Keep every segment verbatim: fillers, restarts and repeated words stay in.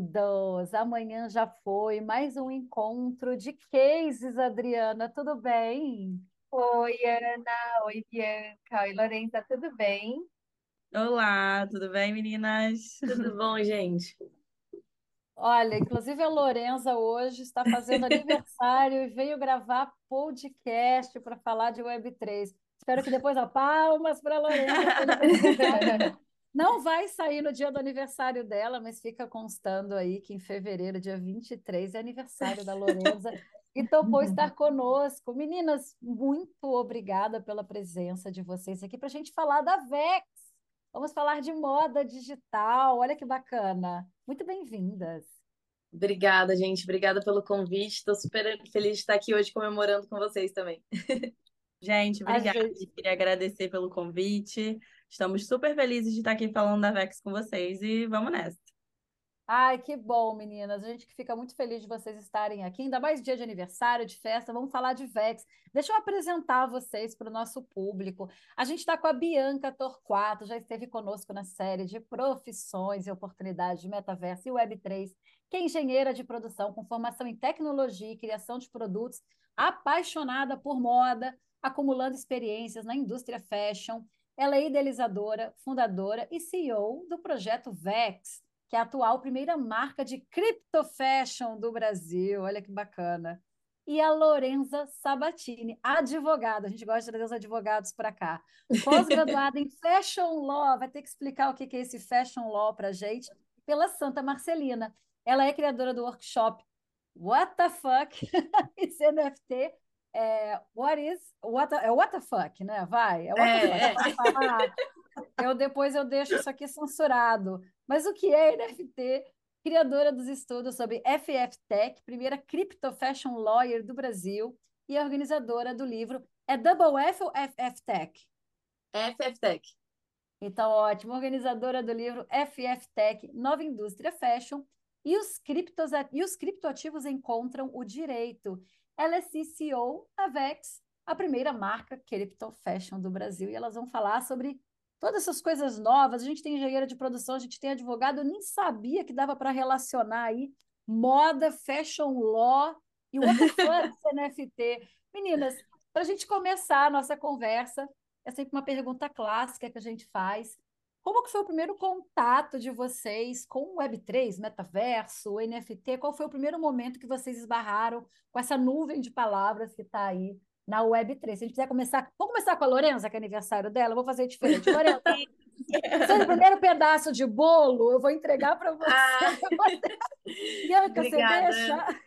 Bem-vindos! Amanhã já foi mais um encontro de cases, Adriana, tudo bem? Oi, Ana. Oi, Bianca. Oi, Lorena. Tudo bem? Olá, tudo bem, meninas? Tudo bom, gente? Olha, inclusive a Lorenza hoje está fazendo aniversário e veio gravar podcast para falar de web três. Espero que depois, ó, palmas para a Lorenza. Feliz aniversário. Não vai sair no dia do aniversário dela, mas fica constando aí que em fevereiro, dia vinte e três, é aniversário da Lorenza e topou estar conosco. Meninas, muito obrigada pela presença de vocês aqui para a gente falar da Vex. Vamos falar de moda digital. Olha que bacana. Muito bem-vindas. Obrigada, gente. Obrigada pelo convite. Estou super feliz de estar aqui hoje comemorando com vocês também. Gente, A obrigada. gente... Queria agradecer pelo convite. Estamos super felizes de estar aqui falando da Vex com vocês e vamos nessa. Ai, que bom, meninas. A gente que fica muito feliz de vocês estarem aqui, ainda mais dia de aniversário, de festa. Vamos falar de Vex. Deixa eu apresentar vocês para o nosso público. A gente está com a Bianca Torquato, já esteve conosco na série de profissões e oportunidades de metaverso e web três, que é engenheira de produção com formação em tecnologia e criação de produtos, apaixonada por moda, acumulando experiências na indústria fashion. Ela é idealizadora, fundadora e C E O do projeto Vex, que é a atual primeira marca de cripto fashion do Brasil. Olha que bacana. E a Lorenza Sabatini, advogada. A gente gosta de trazer os advogados para cá. Pós-graduada em Fashion Law, vai ter que explicar o que é esse Fashion Law para a gente, pela Santa Marcelina. Ela é criadora do workshop What the Fuck, esse N F T. É, what is, what, the- é what the fuck, né? Vai, é what the fuck. É, é. Pode falar. Eu depois eu deixo isso aqui censurado. Mas o que é N F T? Criadora dos estudos sobre F F Tech, primeira crypto fashion lawyer do Brasil e organizadora do livro É Double F ou F F Tech? F F Tech. Então, ótimo. Organizadora do livro F F Tech, Nova Indústria Fashion. E os, criptos, e os criptoativos encontram o direito. Ela é C C O da Vex, a primeira marca cripto fashion do Brasil. E elas vão falar sobre todas essas coisas novas. A gente tem engenheira de produção, a gente tem advogado. Eu nem sabia que dava para relacionar aí moda, fashion law e what the fuck, N F T. Meninas, para a gente começar a nossa conversa, é sempre uma pergunta clássica que a gente faz. Como que foi o primeiro contato de vocês com o web três, metaverso, N F T? Qual foi o primeiro momento que vocês esbarraram com essa nuvem de palavras que está aí na web três? Se a gente quiser começar, vamos começar com a Lorenza, que é aniversário dela, eu vou fazer diferente. Lorenza, seja o primeiro pedaço de bolo, eu vou entregar para você. Ah, Bianca, você obrigada. deixa?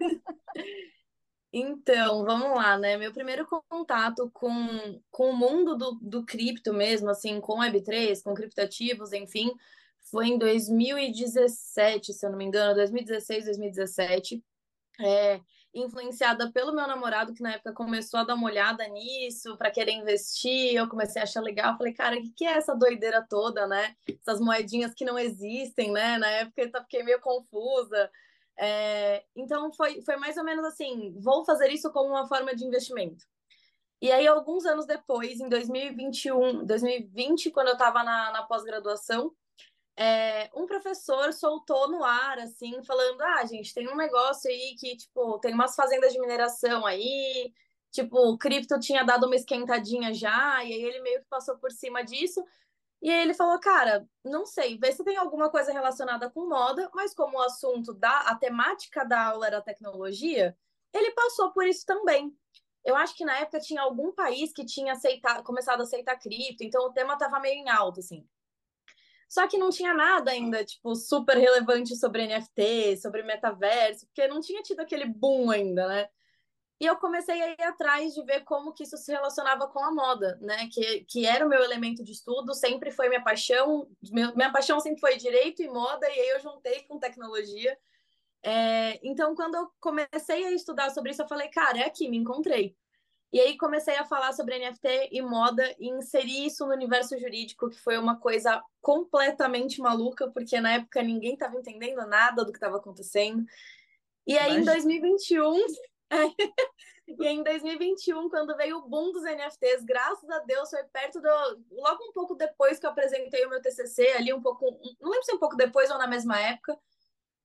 Então, vamos lá, né? Meu primeiro contato com, com o mundo do, do cripto mesmo, assim, com web três, com criptativos, enfim, foi em dois mil e dezessete, se eu não me engano, dois mil e dezesseis, dois mil e dezessete. É, influenciada pelo meu namorado, que na época começou a dar uma olhada nisso para querer investir. Eu comecei a achar legal. Falei, cara, o que, que é essa doideira toda, né? Essas moedinhas que não existem, né? Na época eu fiquei meio confusa. É, então foi, foi mais ou menos assim: vou fazer isso como uma forma de investimento. E aí, alguns anos depois, em dois mil e vinte e um, dois mil e vinte, quando eu estava na, na pós-graduação, é, um professor soltou no ar, assim, falando: ah, gente, tem um negócio aí que, tipo, tem umas fazendas de mineração aí, tipo, o cripto tinha dado uma esquentadinha já, e aí ele meio que passou por cima disso. E aí ele falou: cara, não sei, vê se tem alguma coisa relacionada com moda, mas como o assunto da, a temática da aula era tecnologia, ele passou por isso também. Eu acho que na época tinha algum país que tinha aceitado, começado a aceitar cripto, então o tema estava meio em alta, assim. Só que não tinha nada ainda, tipo, super relevante sobre N F T, sobre metaverso, porque não tinha tido aquele boom ainda, né? E eu comecei a ir atrás de ver como que isso se relacionava com a moda, né? Que, que era o meu elemento de estudo, sempre foi minha paixão. Meu, minha paixão sempre foi direito e moda, e aí eu juntei com tecnologia. É, então, quando eu comecei a estudar sobre isso, eu falei, cara, é aqui, me encontrei. E aí comecei a falar sobre N F T e moda e inserir isso no universo jurídico, que foi uma coisa completamente maluca, porque na época ninguém estava entendendo nada do que estava acontecendo. E aí em Imagina. dois mil e vinte e um, e aí em dois mil e vinte e um, quando veio o boom dos N F Ts, graças a Deus, foi perto do, logo um pouco depois que eu apresentei o meu T C C, ali um pouco, não lembro se um pouco depois ou na mesma época,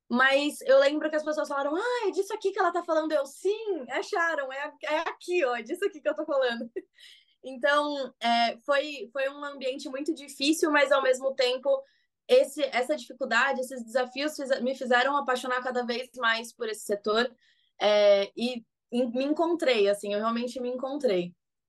Mas eu lembro que as pessoas falaram, ah, é disso aqui que ela tá falando. Eu, sim, acharam, é, é aqui, ó, é disso aqui que eu tô falando. Então, é, foi, foi um ambiente muito difícil, mas ao mesmo tempo, esse, essa dificuldade, esses desafios fiz- me fizeram apaixonar cada vez mais por esse setor, é, e, e me encontrei, assim, eu realmente me encontrei.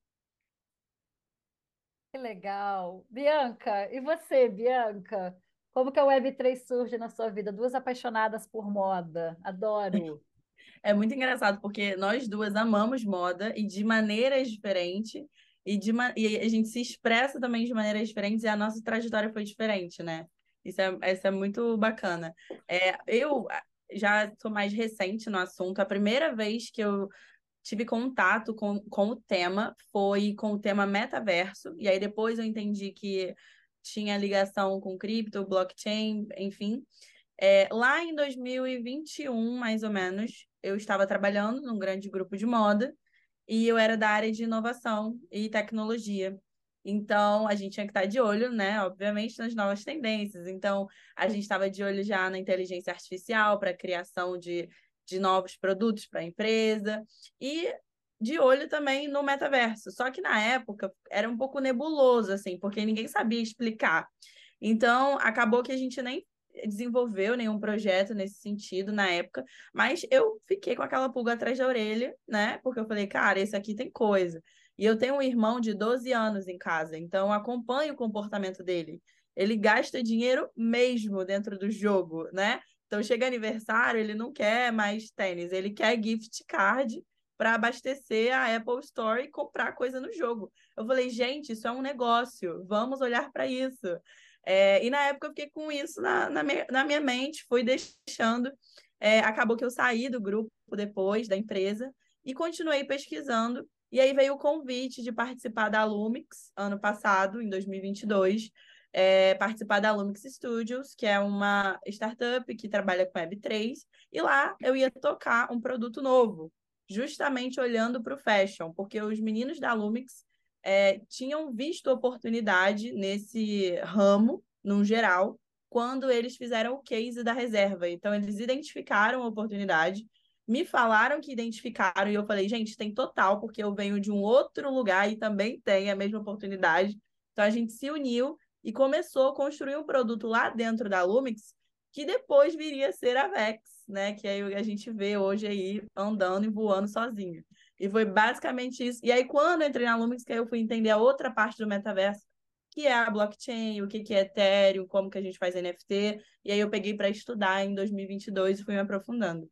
Que legal. Bianca, e você, Bianca? Como que a web três surge na sua vida? Duas apaixonadas por moda. Adoro. É muito engraçado, porque nós duas amamos moda e de maneiras diferentes, e, de ma- e a gente se expressa também de maneiras diferentes, e a nossa trajetória foi diferente, né? Isso é, isso é muito bacana. É, eu ah, já sou mais recente no assunto. A primeira vez que eu tive contato com, com o tema foi com o tema metaverso, e aí depois eu entendi que tinha ligação com cripto, blockchain, enfim. É, lá em dois mil e vinte e um, mais ou menos, eu estava trabalhando num grande grupo de moda e eu era da área de inovação e tecnologia. Então, a gente tinha que estar de olho, né, obviamente, nas novas tendências. Então, a gente estava de olho já na inteligência artificial para a criação de, de novos produtos para a empresa e de olho também no metaverso. Só que na época era um pouco nebuloso, assim, porque ninguém sabia explicar. Então, acabou que a gente nem desenvolveu nenhum projeto nesse sentido na época, mas eu fiquei com aquela pulga atrás da orelha, né? Porque eu falei, cara, esse aqui tem coisa. E eu tenho um irmão de doze anos em casa, então eu acompanho o comportamento dele. Ele gasta dinheiro mesmo dentro do jogo, né? Então chega aniversário, ele não quer mais tênis, ele quer gift card para abastecer a Apple Store e comprar coisa no jogo. Eu falei, gente, isso é um negócio, vamos olhar para isso. É, e na época eu fiquei com isso na, na, minha, na minha mente, fui deixando. É, acabou que eu saí do grupo depois, da empresa, e continuei pesquisando. E aí veio o convite de participar da Lumix, ano passado, em dois mil e vinte e dois, é, participar da Lumix Studios, que é uma startup que trabalha com web três, e lá eu ia tocar um produto novo, justamente olhando para o fashion, porque os meninos da Lumix é, tinham visto oportunidade nesse ramo, no geral, quando eles fizeram o case da reserva. Então, eles identificaram a oportunidade, me falaram que identificaram, e eu falei, gente, tem total, porque eu venho de um outro lugar e também tem a mesma oportunidade. Então, a gente se uniu e começou a construir um produto lá dentro da Lumix, que depois viria a ser a Vex, né? Que aí a gente vê hoje aí andando e voando sozinho. E foi basicamente isso. E aí, quando eu entrei na Lumix, que aí eu fui entender a outra parte do metaverso, que é a blockchain, o que que é Ethereum, como que a gente faz N F T. E aí eu peguei para estudar em dois mil e vinte e dois e fui me aprofundando.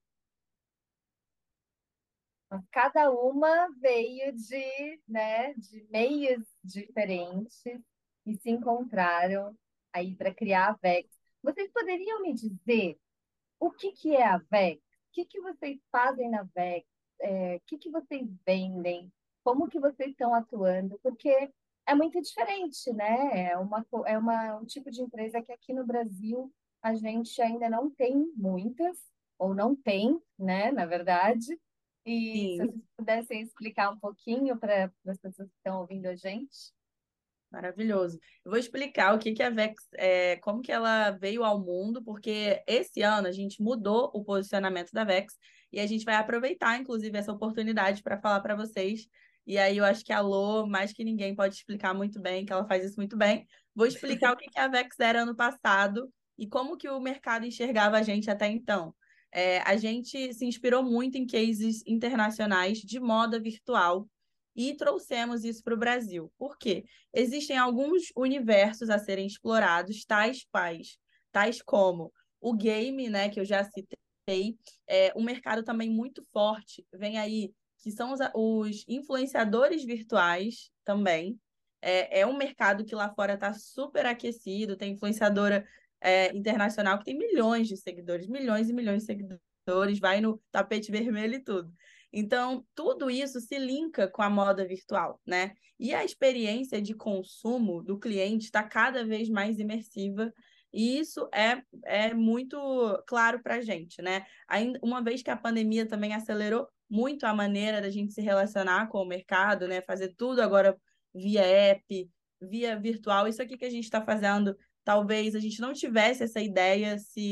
Cada uma veio de, né, de meios diferentes e se encontraram aí para criar a Vex. Vocês poderiam me dizer o que que é a Vex? O que que vocês fazem na Vex? É, o que que vocês vendem? Como que vocês estão atuando? Porque é muito diferente, né? É uma, co- é uma, um tipo de empresa que aqui no Brasil a gente ainda não tem muitas, ou não tem, né, na verdade. E se Sim, vocês pudessem explicar um pouquinho para as pessoas que estão ouvindo a gente. maravilhoso. Eu vou explicar o que que a Vex, é, como que ela veio ao mundo, porque esse ano a gente mudou o posicionamento da Vex e a gente vai aproveitar, inclusive, essa oportunidade para falar para vocês. E aí eu acho que a Lô, mais que ninguém, pode explicar muito bem, que ela faz isso muito bem. Vou explicar o que que a Vex era ano passado e como que o mercado enxergava a gente até então. É, a gente se inspirou muito em cases internacionais de moda virtual e trouxemos isso para o Brasil. Por quê? Existem alguns universos a serem explorados, tais quais, tais como o game, né, que eu já citei, é um mercado também muito forte, vem aí, que são os, os influenciadores virtuais também. É, é um mercado que lá fora está super aquecido, tem influenciadora é, internacional que tem milhões de seguidores, milhões e milhões de seguidores, vai no tapete vermelho e tudo. Então, tudo isso se linka com a moda virtual, né? E a experiência de consumo do cliente está cada vez mais imersiva, e isso é, é muito claro para a gente, né? Ainda, uma vez que a pandemia também acelerou muito a maneira da gente se relacionar com o mercado, né? Fazer tudo agora via app, via virtual. Isso aqui que a gente está fazendo, talvez a gente não tivesse essa ideia se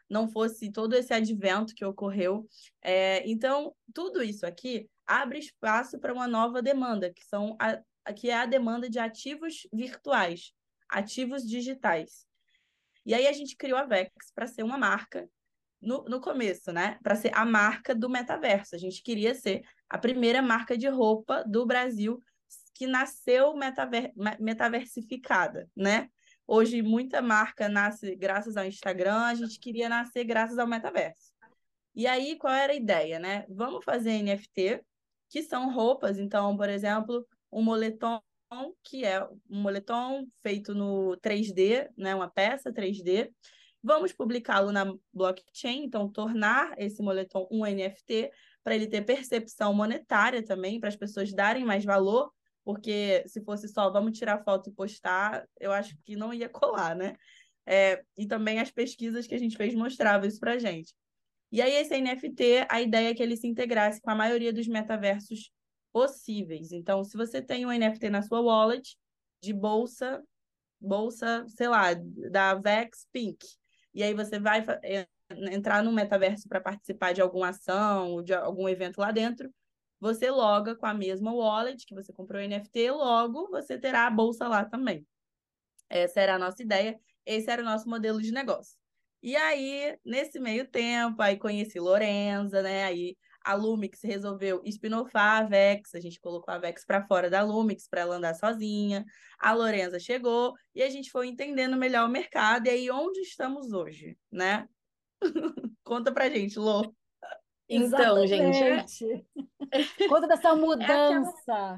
não fosse todo esse advento que ocorreu. É, então, tudo isso aqui abre espaço para uma nova demanda, que, são a, que é a demanda de ativos virtuais, ativos digitais. E aí a gente criou a Vex para ser uma marca no, no começo, né? Para ser a marca do metaverso. A gente queria ser a primeira marca de roupa do Brasil que nasceu metaver metaversificada, né? Hoje, muita marca nasce graças ao Instagram, a gente queria nascer graças ao metaverso. E aí, qual era a ideia, né? Vamos fazer N F T, que são roupas. Então, por exemplo, um moletom, que é um moletom feito no três D, né? Uma peça três D. Vamos publicá-lo na blockchain, então tornar esse moletom um N F T para ele ter percepção monetária também, para as pessoas darem mais valor, porque se fosse só vamos tirar foto e postar, eu acho que não ia colar, né? É, e também as pesquisas que a gente fez mostravam isso para a gente. E aí esse N F T, a ideia é que ele se integrasse com a maioria dos metaversos possíveis. Então, se você tem um N F T na sua wallet, de bolsa, bolsa, sei lá, da Vex Pink, e aí você vai entrar no metaverso para participar de alguma ação, de algum evento lá dentro, você loga com a mesma wallet que você comprou o N F T, logo você terá a bolsa lá também. Essa era a nossa ideia, esse era o nosso modelo de negócio. E aí, nesse meio tempo, aí conheci Lorenza, né? Aí a Lumix resolveu spin-offar a Vex, a gente colocou a Vex para fora da Lumix para ela andar sozinha. A Lorenza chegou e a gente foi entendendo melhor o mercado. E aí, onde estamos hoje, né? Conta pra gente, Lô. Então, gente, é, Exatamente. Conta dessa é aquela, mudança.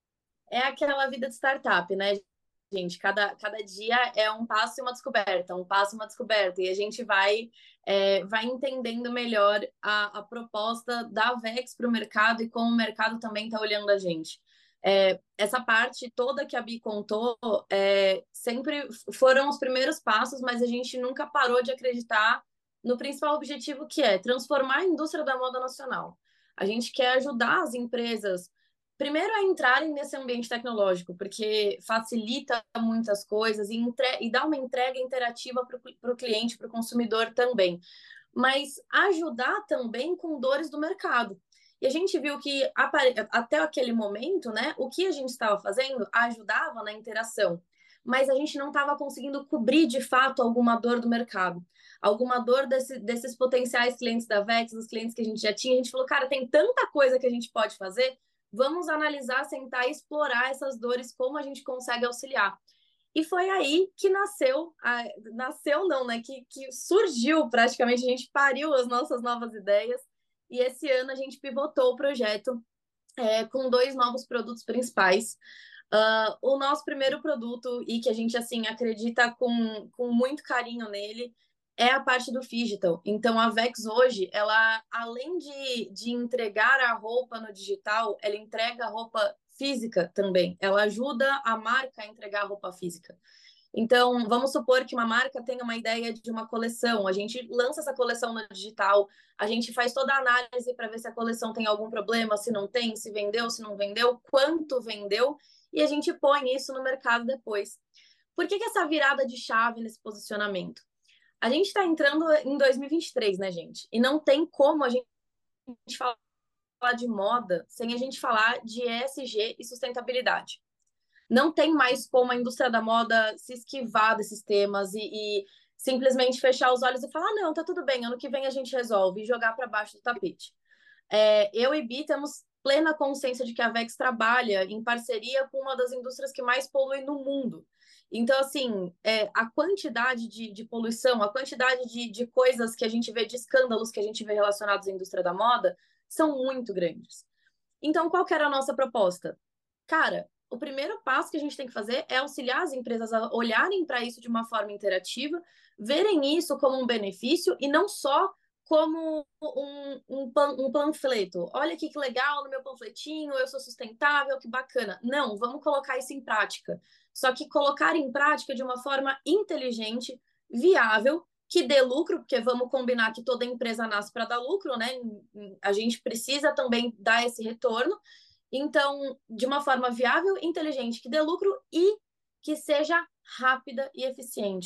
é aquela vida de startup, né, gente? Cada, cada dia é um passo e uma descoberta, um passo e uma descoberta. E a gente vai, é, vai entendendo melhor a, a proposta da Vex para o mercado e como o mercado também está olhando a gente. É, essa parte toda que a Bi contou é, sempre foram os primeiros passos, mas a gente nunca parou de acreditar no principal objetivo, que é transformar a indústria da moda nacional. A gente quer ajudar as empresas, primeiro, a entrarem nesse ambiente tecnológico, porque facilita muitas coisas e, entre... e dá uma entrega interativa para o cliente, para o consumidor também. Mas ajudar também com dores do mercado. E a gente viu que, até aquele momento, né, o que a gente estava fazendo ajudava na interação, mas a gente não estava conseguindo cobrir, de fato, alguma dor do mercado, alguma dor desse, desses potenciais clientes da Vex, dos clientes que a gente já tinha. A gente falou, cara, tem tanta coisa que a gente pode fazer, vamos analisar, sentar e explorar essas dores, como a gente consegue auxiliar. E foi aí que nasceu, a, nasceu não, né, que, que surgiu praticamente, a gente pariu as nossas novas ideias, e esse ano a gente pivotou o projeto é, com dois novos produtos principais. Uh, o nosso primeiro produto, e que a gente assim acredita com, com muito carinho nele, é a parte do digital. Então, a Vex hoje, ela, além de, de entregar a roupa no digital, ela entrega a roupa física também. Ela ajuda a marca a entregar a roupa física. Então, vamos supor que uma marca tenha uma ideia de uma coleção, a gente lança essa coleção no digital, a gente faz toda a análise para ver se a coleção tem algum problema, se não tem, se vendeu, se não vendeu, quanto vendeu, e a gente põe isso no mercado depois. Por que que essa virada de chave nesse posicionamento? A gente está entrando em dois mil e vinte e três, né, gente? E não tem como a gente falar de moda sem a gente falar de E S G e sustentabilidade. Não tem mais como a indústria da moda se esquivar desses temas e, e simplesmente fechar os olhos e falar, ah, não, tá tudo bem, ano que vem a gente resolve, e jogar para baixo do tapete. É, eu e Bi temos plena consciência de que a Vex trabalha em parceria com uma das indústrias que mais poluem no mundo. Então, assim, é, a quantidade de, de poluição, a quantidade de, de coisas que a gente vê, de escândalos que a gente vê relacionados à indústria da moda, são muito grandes. Então, qual que era a nossa proposta? Cara, o primeiro passo que a gente tem que fazer é auxiliar as empresas a olharem para isso de uma forma interativa, verem isso como um benefício e não só como um, um, um panfleto. Olha aqui que legal no meu panfletinho, eu sou sustentável, que bacana. Não, vamos colocar isso em prática. Só que colocar em prática de uma forma inteligente, viável, que dê lucro, porque vamos combinar que toda empresa nasce para dar lucro, né? A gente precisa também dar esse retorno. Então, de uma forma viável, inteligente, que dê lucro e que seja rápida e eficiente.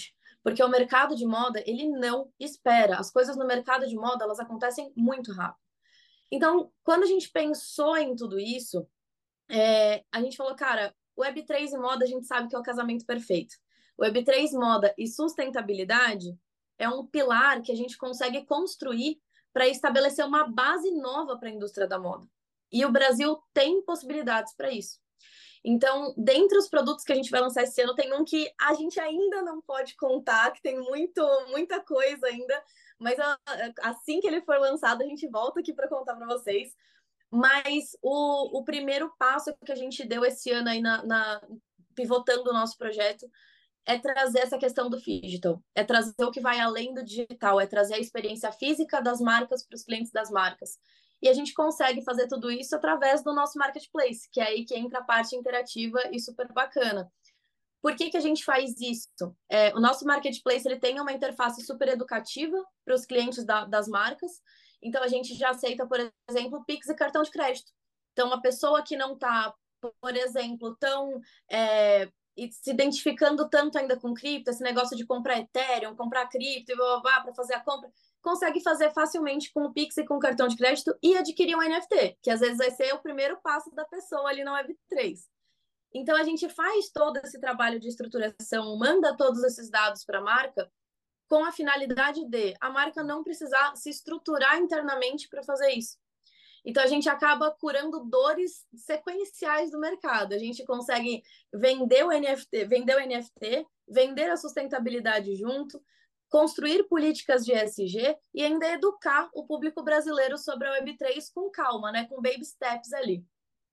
Porque o mercado de moda, ele não espera. As coisas no mercado de moda, elas acontecem muito rápido. Então, quando a gente pensou em tudo isso, é, a gente falou, cara, web três e moda a gente sabe que é o casamento perfeito. web três, moda e sustentabilidade é um pilar que a gente consegue construir para estabelecer uma base nova para a indústria da moda. E o Brasil tem possibilidades para isso. Então, dentre os produtos que a gente vai lançar esse ano, tem um que a gente ainda não pode contar, que tem muito, muita coisa ainda, mas assim que ele for lançado, a gente volta aqui para contar para vocês. Mas o, o primeiro passo que a gente deu esse ano aí na, na pivotando o nosso projeto é trazer essa questão do digital, é trazer o que vai além do digital, é trazer a experiência física das marcas para os clientes das marcas. E a gente consegue fazer tudo isso através do nosso marketplace, que é aí que entra a parte interativa e super bacana. Por que que a gente faz isso? É, o nosso marketplace ele tem uma interface super educativa para os clientes da, das marcas. Então, a gente já aceita, por exemplo, Pix e cartão de crédito. Então, uma pessoa que não está, por exemplo, tão é, se identificando tanto ainda com cripto, esse negócio de comprar Ethereum, comprar cripto e blá, blá, blá, para fazer a compra, consegue fazer facilmente com o Pix e com o cartão de crédito e adquirir um N F T, que às vezes vai ser o primeiro passo da pessoa ali na web três. Então, a gente faz todo esse trabalho de estruturação, manda todos esses dados para a marca, com a finalidade de a marca não precisar se estruturar internamente para fazer isso. Então, a gente acaba curando dores sequenciais do mercado. A gente consegue vender o N F T, vender o N F T, vender a sustentabilidade junto, construir políticas de E S G e ainda educar o público brasileiro sobre a web três com calma, né? Com baby steps ali.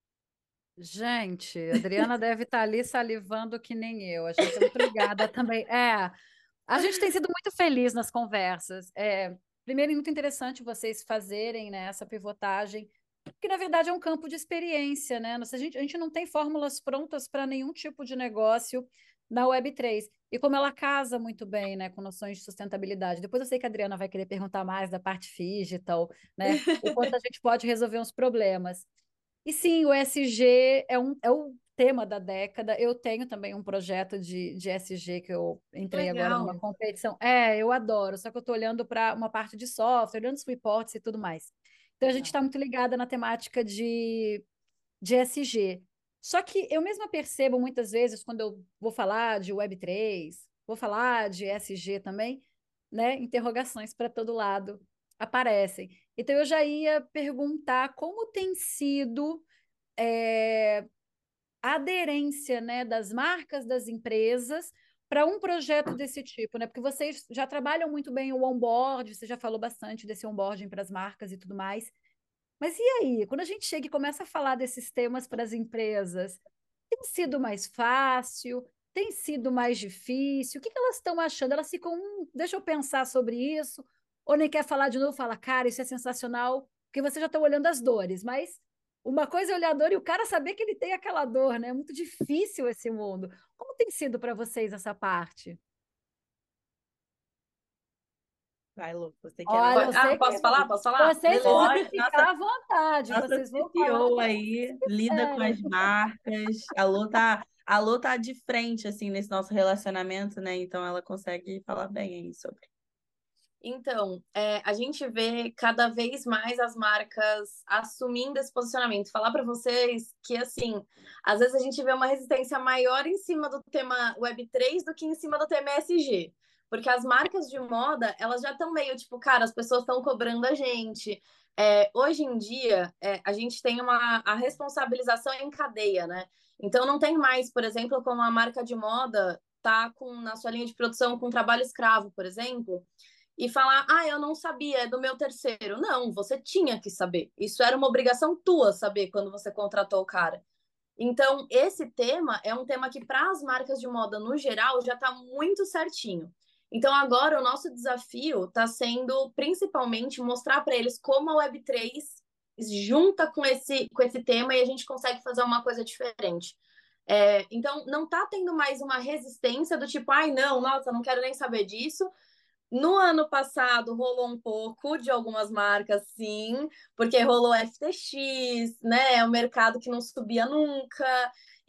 Gente, a Adriana deve estar ali salivando que nem eu. A gente é muito ligada também. É, a gente tem sido muito feliz nas conversas. É, primeiro, é muito interessante vocês fazerem, né, essa pivotagem, porque na verdade é um campo de experiência, né? A gente, a gente não tem fórmulas prontas para nenhum tipo de negócio na web três. E como ela casa muito bem, né, com noções de sustentabilidade. Depois eu sei que a Adriana vai querer perguntar mais da parte digital, né? O quanto a gente pode resolver uns problemas. E sim, o E S G é, um, é o tema da década. Eu tenho também um projeto de, de E S G que eu entrei agora numa Legal. competição. É, eu adoro, só que eu estou olhando para uma parte de software, olhando os reports e tudo mais. Então, a gente está muito ligada na temática de, de E S G. Só que eu mesma percebo muitas vezes, quando eu vou falar de web três, vou falar de E S G também, né? Interrogações para todo lado aparecem. Então, eu já ia perguntar como tem sido é, a aderência, né, das marcas, das empresas, para um projeto desse tipo, né? Porque vocês já trabalham muito bem o onboard, você já falou bastante desse onboarding para as marcas e tudo mais. Mas e aí, quando a gente chega e começa a falar desses temas para as empresas, tem sido mais fácil? Tem sido mais difícil? O que que elas estão achando? Elas ficam, hum, deixa eu pensar sobre isso, ou nem quer falar de novo, fala, cara, isso é sensacional, porque você já está olhando as dores, mas uma coisa é olhar a dor e o cara saber que ele tem aquela dor, né? É muito difícil esse mundo. Como tem sido para vocês essa parte? Vai, Lu, você que é Olha, eu nossa, Ah, sei que posso falar? Posso falar? vocês Beleza. podem nossa, ficar à vontade, nossa vocês vão falar o C T O que aí lida com quiserem. as marcas. A Lu tá, a Lu tá de frente, assim, nesse nosso relacionamento, né? Então ela consegue falar bem aí sobre. Então, é, a gente vê cada vez mais as marcas assumindo esse posicionamento. Falar para vocês que, assim, às vezes a gente vê uma resistência maior em cima do tema web três do que em cima do tema E S G. Porque as marcas de moda, elas já estão meio tipo, cara, as pessoas estão cobrando a gente. É, hoje em dia, é, a gente tem uma a responsabilização em cadeia, né? Então, não tem mais, por exemplo, como a marca de moda tá com, na sua linha de produção com trabalho escravo, por exemplo, e falar, ah, eu não sabia, é do meu terceiro. Não, você tinha que saber. Isso era uma obrigação tua saber quando você contratou o cara. Então, esse tema é um tema que, para as marcas de moda no geral, já está muito certinho. Então, agora, o nosso desafio está sendo, principalmente, mostrar para eles como a web três junta com esse, com esse tema e a gente consegue fazer uma coisa diferente. É, então, não está tendo mais uma resistência do tipo, ai, não, nossa, não quero nem saber disso. No ano passado rolou um pouco de algumas marcas, sim, porque rolou F T X, né? É um mercado que não subia nunca.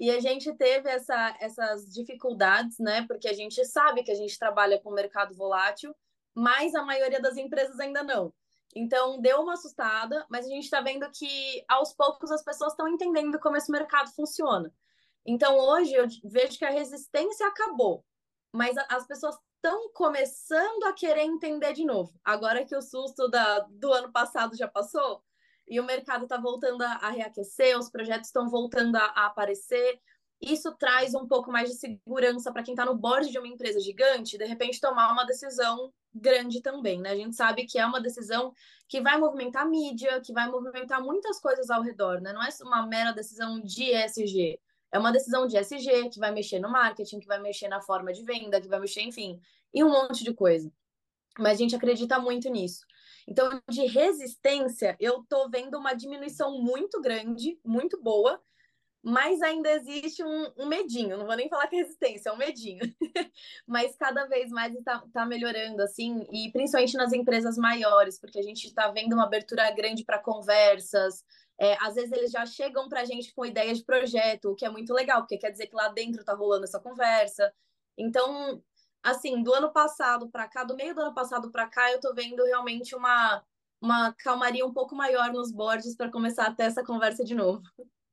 E a gente teve essa, essas dificuldades, né? Porque a gente sabe que a gente trabalha com mercado volátil, mas a maioria das empresas ainda não. Então, deu uma assustada, mas a gente está vendo que, aos poucos, as pessoas estão entendendo como esse mercado funciona. Então, hoje, eu vejo que a resistência acabou, mas a, as pessoas estão começando a querer entender de novo. Agora que o susto da, do ano passado já passou, e o mercado está voltando a, a reaquecer, os projetos estão voltando a, a aparecer, isso traz um pouco mais de segurança para quem está no board de uma empresa gigante, de repente tomar uma decisão grande também, né? A gente sabe que é uma decisão que vai movimentar a mídia, que vai movimentar muitas coisas ao redor, né? Não é uma mera decisão de E S G, é uma decisão de E S G que vai mexer no marketing, que vai mexer na forma de venda, que vai mexer, enfim, em um monte de coisa. Mas a gente acredita muito nisso. Então, de resistência, eu tô vendo uma diminuição muito grande, muito boa, mas ainda existe um, um medinho, não vou nem falar que é resistência, é um medinho. Mas cada vez mais está tá melhorando, assim, e principalmente nas empresas maiores, porque a gente está vendo uma abertura grande para conversas. É, às vezes eles já chegam para a gente com ideias de projeto, o que é muito legal, porque quer dizer que lá dentro está rolando essa conversa. Então, assim, do ano passado para cá, do meio do ano passado para cá, eu estou vendo realmente uma, uma calmaria um pouco maior nos boards para começar a ter essa conversa de novo.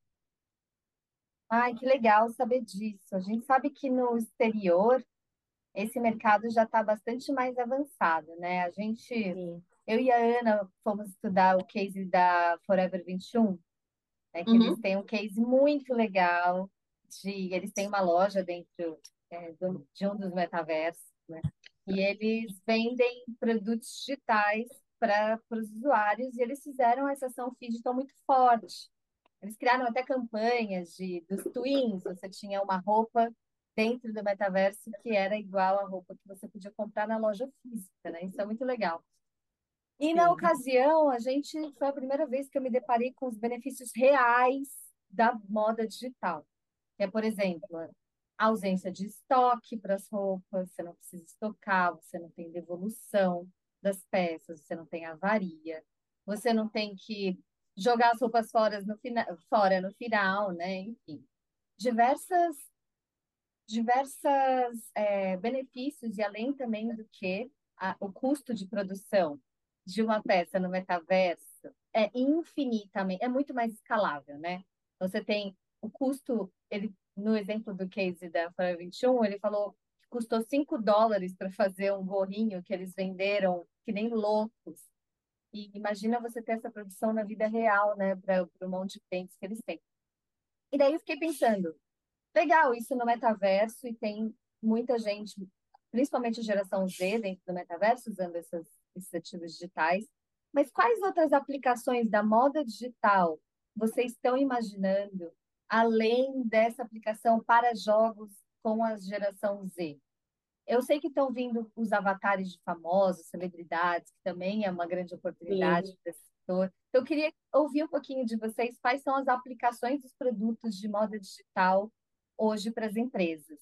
Ai, que legal saber disso. A gente sabe que no exterior esse mercado já está bastante mais avançado, né? A gente, Sim. eu e a Ana fomos estudar o case da Forever vinte e um, né? Que eles Uhum. têm um case muito legal de, eles têm uma loja dentro é, do- de um dos metaversos, né? E eles vendem produtos digitais para os usuários e eles fizeram essa ação digital muito forte. Eles criaram até campanhas de, dos twins, você tinha uma roupa dentro do metaverso que era igual à roupa que você podia comprar na loja física, né? Isso é muito legal. E na Sim. ocasião, a gente foi a primeira vez que eu me deparei com os benefícios reais da moda digital. Que é, por exemplo, a ausência de estoque para as roupas, você não precisa estocar, você não tem devolução das peças, você não tem avaria, você não tem que jogar as roupas fora no, fina, fora no final, né? Enfim, diversas, diversas é, benefícios e além também do que a, o custo de produção de uma peça no metaverso é infinitamente, é muito mais escalável, né? Você tem o custo, ele, no exemplo do case da Forever vinte e um, ele falou que custou cinco dólares para fazer um gorrinho que eles venderam que nem loucos. E imagina você ter essa produção na vida real, né, para o monte de clientes que eles têm. E daí eu fiquei pensando, legal, isso no metaverso, e tem muita gente, principalmente a geração Z dentro do metaverso, usando essas, esses ativos digitais. Mas quais outras aplicações da moda digital vocês estão imaginando, além dessa aplicação para jogos com a geração Z? Eu sei que estão vindo os avatares de famosos, celebridades, que também é uma grande oportunidade Sim. para esse setor. Então, eu queria ouvir um pouquinho de vocês, quais são as aplicações dos produtos de moda digital hoje para as empresas.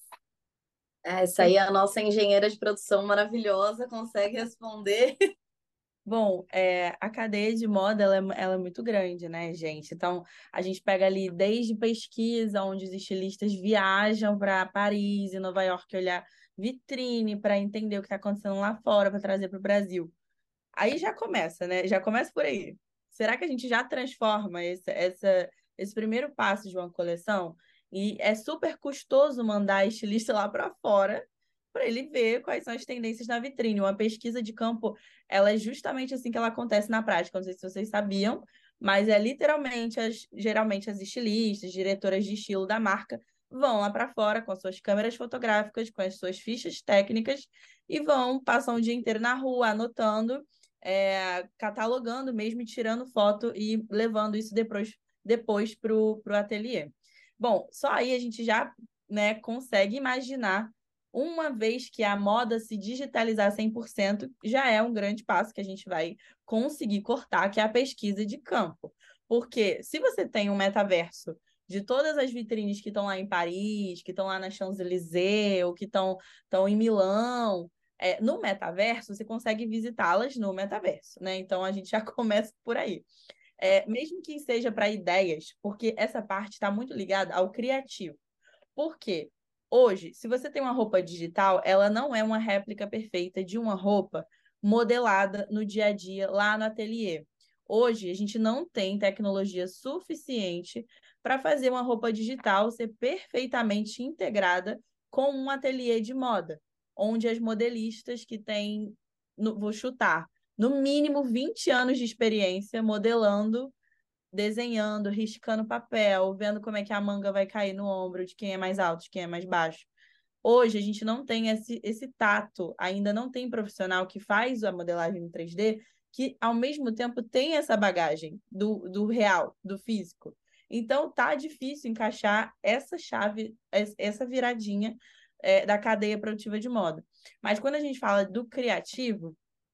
Essa aí é a nossa engenheira de produção maravilhosa, consegue responder. Bom, é, a cadeia de moda ela é, ela é muito grande, né, gente? Então, a gente pega ali desde pesquisa, onde os estilistas viajam para Paris e Nova York olhar vitrine para entender o que está acontecendo lá fora para trazer para o Brasil. Aí já começa, né? Já começa por aí. Será que a gente já transforma esse, essa, esse primeiro passo de uma coleção? E é super custoso mandar estilista lá para fora para ele ver quais são as tendências na vitrine. Uma pesquisa de campo, ela é justamente assim que ela acontece na prática. Não sei se vocês sabiam, mas é literalmente, as, geralmente as estilistas, diretoras de estilo da marca, vão lá para fora com as suas câmeras fotográficas, com as suas fichas técnicas e vão, passam o dia inteiro na rua anotando, é, catalogando mesmo, e tirando foto e levando isso depois, depois para o ateliê. Bom, só aí a gente já, né, consegue imaginar, uma vez que a moda se digitalizar cem por cento, já é um grande passo que a gente vai conseguir cortar, que é a pesquisa de campo. Porque se você tem um metaverso de todas as vitrines que estão lá em Paris, que estão lá na Champs-Élysées, ou que estão, estão em Milão, é, no metaverso, você consegue visitá-las no metaverso, né? Então a gente já começa por aí. é, mesmo que seja para ideias, porque essa parte está muito ligada ao criativo. Por quê? Hoje, se você tem uma roupa digital, ela não é uma réplica perfeita de uma roupa modelada no dia a dia lá no ateliê. Hoje, a gente não tem tecnologia suficiente para fazer uma roupa digital ser perfeitamente integrada com um ateliê de moda, onde as modelistas que têm, no, vou chutar, no mínimo vinte anos de experiência modelando, desenhando, riscando papel, vendo como é que a manga vai cair no ombro de quem é mais alto, de quem é mais baixo. Hoje a gente não tem esse, esse tato, ainda não tem profissional que faz a modelagem em três D que, ao mesmo tempo, tem essa bagagem do, do real, do físico. Então, tá difícil encaixar essa chave, essa viradinha é, da cadeia produtiva de moda. Mas quando a gente fala do criativo,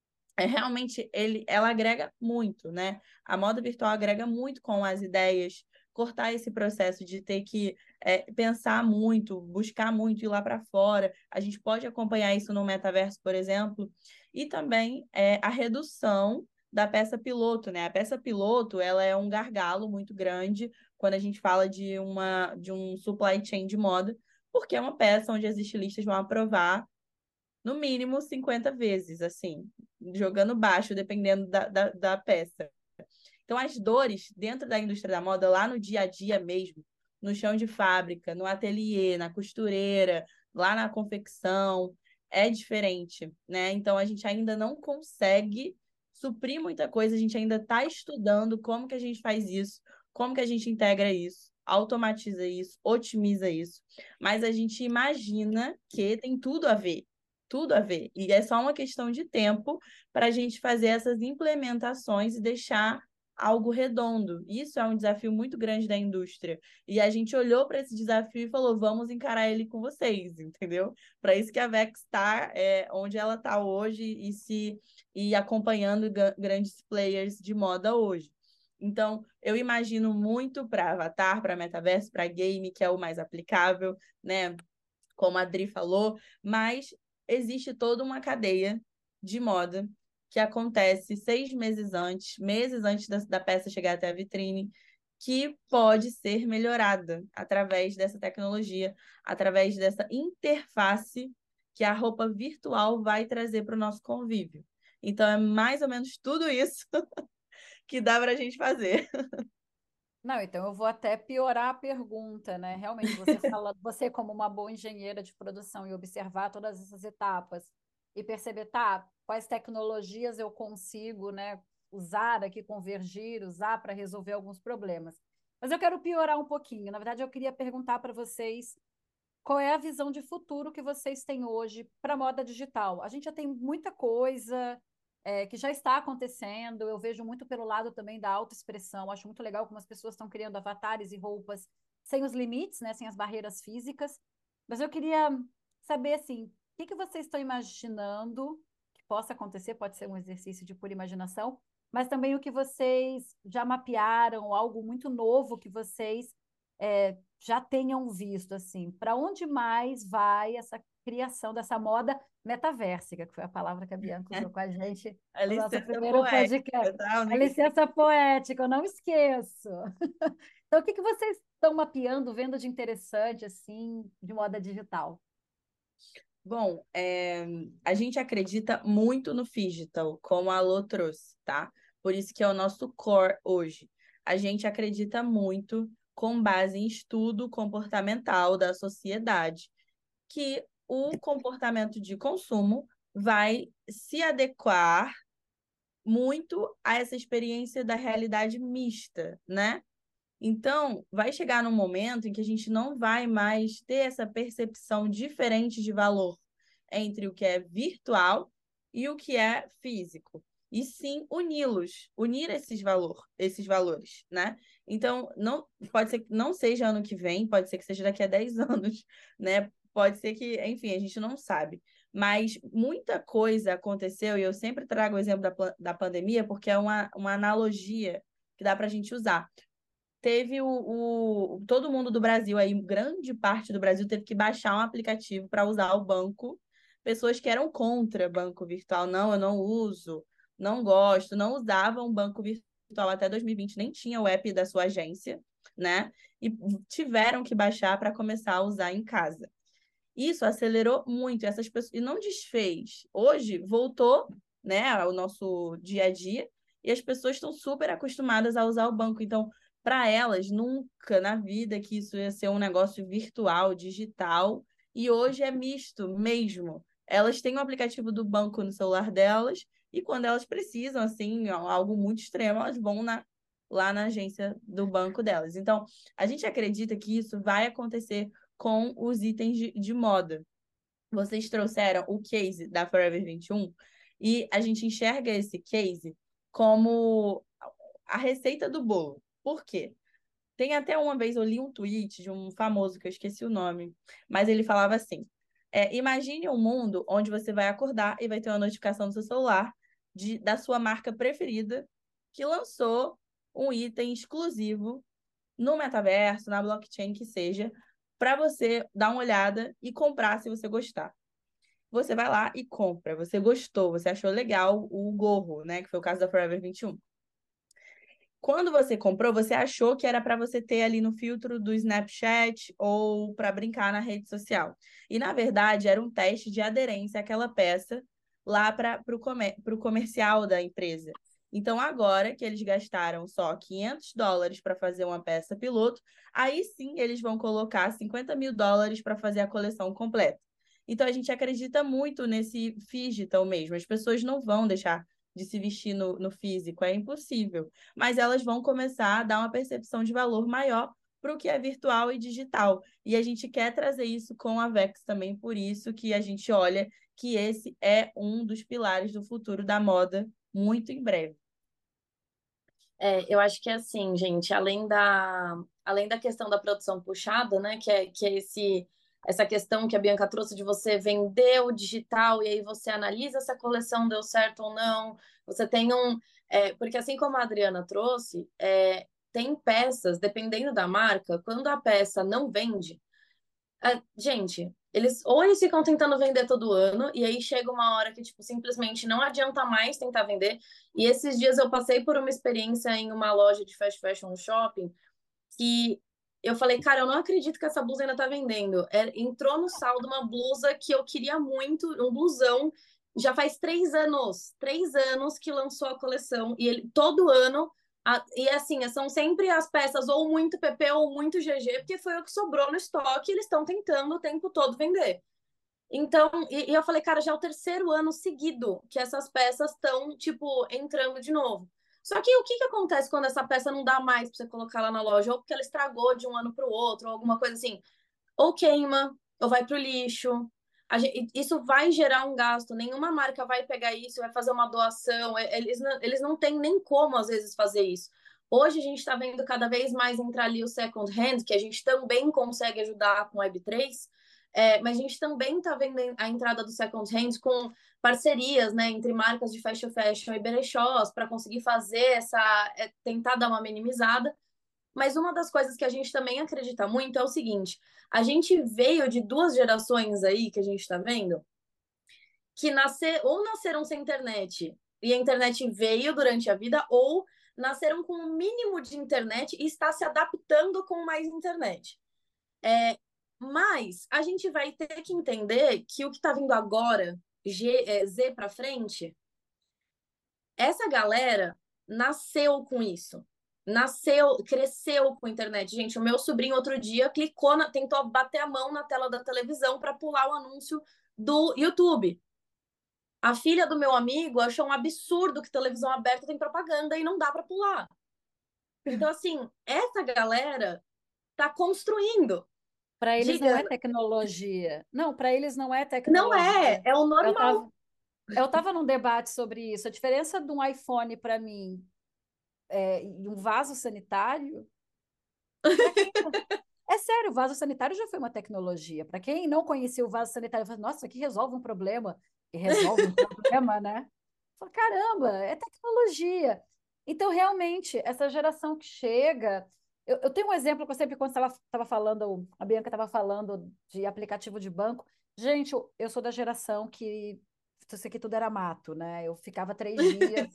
é realmente ele, ela agrega muito, né? A moda virtual agrega muito com as ideias, cortar esse processo de ter que é, pensar muito, buscar muito, ir lá para fora. A gente pode acompanhar isso no metaverso, por exemplo, e também é, a redução da peça piloto, né? A peça piloto, ela é um gargalo muito grande quando a gente fala de uma de um supply chain de moda, porque é uma peça onde as estilistas vão aprovar no mínimo cinquenta vezes, assim, jogando baixo, dependendo da, da, da peça. Então, as dores dentro da indústria da moda, lá no dia a dia mesmo, no chão de fábrica, no ateliê, na costureira, lá na confecção, é diferente, né? Então, a gente ainda não consegue suprir muita coisa, a gente ainda está estudando como que a gente faz isso, como que a gente integra isso, automatiza isso, otimiza isso, mas a gente imagina que tem tudo a ver, tudo a ver. E é só uma questão de tempo para a gente fazer essas implementações e deixar algo redondo. Isso é um desafio muito grande da indústria. E a gente olhou para esse desafio e falou: vamos encarar ele com vocês, entendeu? Para isso que a Vex está é, onde ela está hoje e se e acompanhando grandes players de moda hoje. Então, eu imagino muito para Avatar, para Metaverso, para game, que é o mais aplicável, né? Como a Adri falou, mas existe toda uma cadeia de moda que acontece seis meses antes, meses antes da, da peça chegar até a vitrine, que pode ser melhorada através dessa tecnologia, através dessa interface que a roupa virtual vai trazer para o nosso convívio. Então, é mais ou menos tudo isso que dá para a gente fazer. Não, então eu vou até piorar a pergunta, né? Realmente, você fala, você como uma boa engenheira de produção e observar todas essas etapas e perceber, tá, quais tecnologias eu consigo, né, usar aqui, convergir, usar para resolver alguns problemas. Mas eu quero piorar um pouquinho. Na verdade, eu queria perguntar para vocês qual é a visão de futuro que vocês têm hoje para a moda digital. A gente já tem muita coisa é, que já está acontecendo. Eu vejo muito pelo lado também da autoexpressão. Acho muito legal como as pessoas estão criando avatares e roupas sem os limites, né, sem as barreiras físicas. Mas eu queria saber, assim, o que que vocês estão imaginando que possa acontecer? Pode ser um exercício de pura imaginação, mas também o que vocês já mapearam, algo muito novo que vocês é, já tenham visto, assim. Para onde mais vai essa criação dessa moda metaversica, que foi a palavra que a Bianca usou com a gente A no nosso licença primeiro poética, podcast. tá? Eu A nem licença poética, eu não esqueço. Então, o que que vocês estão mapeando, vendo de interessante, assim, de moda digital? Bom, é, a gente acredita muito no digital, como a Alô trouxe, tá? Por isso que é o nosso core hoje. A gente acredita muito com base em estudo comportamental da sociedade, que o comportamento de consumo vai se adequar muito a essa experiência da realidade mista, né? Então, vai chegar num momento em que a gente não vai mais ter essa percepção diferente de valor entre o que é virtual e o que é físico. E sim uni-los, unir esses valor, esses valores, né? Então, não pode ser que não seja ano que vem, pode ser que seja daqui a dez anos, né? Pode ser que, enfim, a gente não sabe. Mas muita coisa aconteceu, e eu sempre trago o exemplo da, da pandemia, porque é uma, uma analogia que dá para a gente usar. Teve o, o todo mundo do Brasil aí, grande parte do Brasil teve que baixar um aplicativo para usar o banco. Pessoas que eram contra banco virtual, não, eu não uso, não gosto, não usavam banco virtual virtual até dois mil e vinte nem tinha o app da sua agência, né? E tiveram que baixar para começar a usar em casa. Isso acelerou muito essas pessoas e não desfez. Hoje voltou, né, ao nosso dia a dia e as pessoas estão super acostumadas a usar o banco. Então, para elas, nunca na vida que isso ia ser um negócio virtual, digital, e hoje é misto mesmo. Elas têm o aplicativo do banco no celular delas e quando elas precisam, assim, algo muito extremo, elas vão na, lá na agência do banco delas. Então, a gente acredita que isso vai acontecer com os itens de, de moda. Vocês trouxeram o case da Forever vinte e um e a gente enxerga esse case como a receita do bolo. Por quê? Tem até uma vez eu li um tweet de um famoso, que eu esqueci o nome, mas ele falava assim, é, imagine um mundo onde você vai acordar e vai ter uma notificação no seu celular de, da sua marca preferida que lançou um item exclusivo no metaverso, na blockchain que seja, para você dar uma olhada e comprar se você gostar. Você vai lá e compra. Você gostou, você achou legal o gorro, né? Que foi o caso da Forever vinte e um. Quando você comprou, você achou que era para você ter ali no filtro do Snapchat ou para brincar na rede social. E, na verdade, era um teste de aderência àquela peça lá para o comer, comercial da empresa. Então, agora que eles gastaram só quinhentos dólares para fazer uma peça piloto, aí sim eles vão colocar cinquenta mil dólares para fazer a coleção completa. Então, a gente acredita muito nesse digital mesmo. As pessoas não vão deixar de se vestir no, no físico, é impossível. Mas elas vão começar a dar uma percepção de valor maior para o que é virtual e digital. E a gente quer trazer isso com a Vex também, por isso que a gente olha que esse é um dos pilares do futuro da moda muito em breve. É, eu acho que é assim, gente, além da, além da questão da produção puxada, né, que é, que é esse, essa questão que a Bianca trouxe de você vender o digital e aí você analisa se a coleção deu certo ou não, você tem um... É, porque assim como a Adriana trouxe, é, tem peças, dependendo da marca, quando a peça não vende, é, gente, eles ou eles ficam tentando vender todo ano, e aí chega uma hora que, tipo, simplesmente não adianta mais tentar vender. E esses dias eu passei por uma experiência em uma loja de fast fashion no shopping, que eu falei, cara, eu não acredito que essa blusa ainda tá vendendo. É, entrou no saldo uma blusa que eu queria muito, um blusão, já faz três anos, três anos que lançou a coleção, e ele todo ano. A, e assim, são sempre as peças ou muito P P ou muito G G, porque foi o que sobrou no estoque e eles estão tentando o tempo todo vender. Então, e, e eu falei, cara, já é o terceiro ano seguido que essas peças estão, tipo, entrando de novo. Só que o que, que acontece quando essa peça não dá mais para você colocar lá na loja? Ou porque ela estragou de um ano para o outro, ou alguma coisa assim. Ou queima, ou vai para o lixo. A gente, isso vai gerar um gasto. Nenhuma marca vai pegar isso, vai fazer uma doação. Eles não, eles não têm nem como, às vezes, fazer isso. Hoje a gente está vendo cada vez mais entrar ali o second hand, que a gente também consegue ajudar com Web três, é, mas a gente também está vendo a entrada do second hand com parcerias, né, entre marcas de fast fashion e brechós para conseguir fazer essa, é, tentar dar uma minimizada. Mas uma das coisas que a gente também acredita muito é o seguinte: a gente veio de duas gerações aí que a gente está vendo que nascer ou nasceram sem internet e a internet veio durante a vida, ou nasceram com o um mínimo de internet e está se adaptando com mais internet. É, mas a gente vai ter que entender que o que está vindo agora, G, é, Z para frente, essa galera nasceu com isso. Nasceu, cresceu com a internet. Gente, o meu sobrinho outro dia clicou, na, tentou bater a mão na tela da televisão para pular o anúncio do YouTube. A filha do meu amigo achou um absurdo que televisão aberta tem propaganda e não dá para pular. Então, assim, essa galera tá construindo. Para eles Diga, não é tecnologia. Não, para eles não é não é, tecnologia. é o normal. Eu tava, eu estava num debate sobre isso. A diferença de um iPhone para mim é, e um vaso sanitário. Quem... É sério, o vaso sanitário já foi uma tecnologia. Para quem não conhecia o vaso sanitário, falei, nossa, aqui resolve um problema. E resolve um problema, né? Fala, caramba, é tecnologia. Então, realmente, essa geração que chega. Eu, eu tenho um exemplo que eu sempre, quando ela estava falando, a Bianca estava falando de aplicativo de banco. Gente, eu, eu sou da geração que isso aqui tudo era mato, né? Eu ficava três dias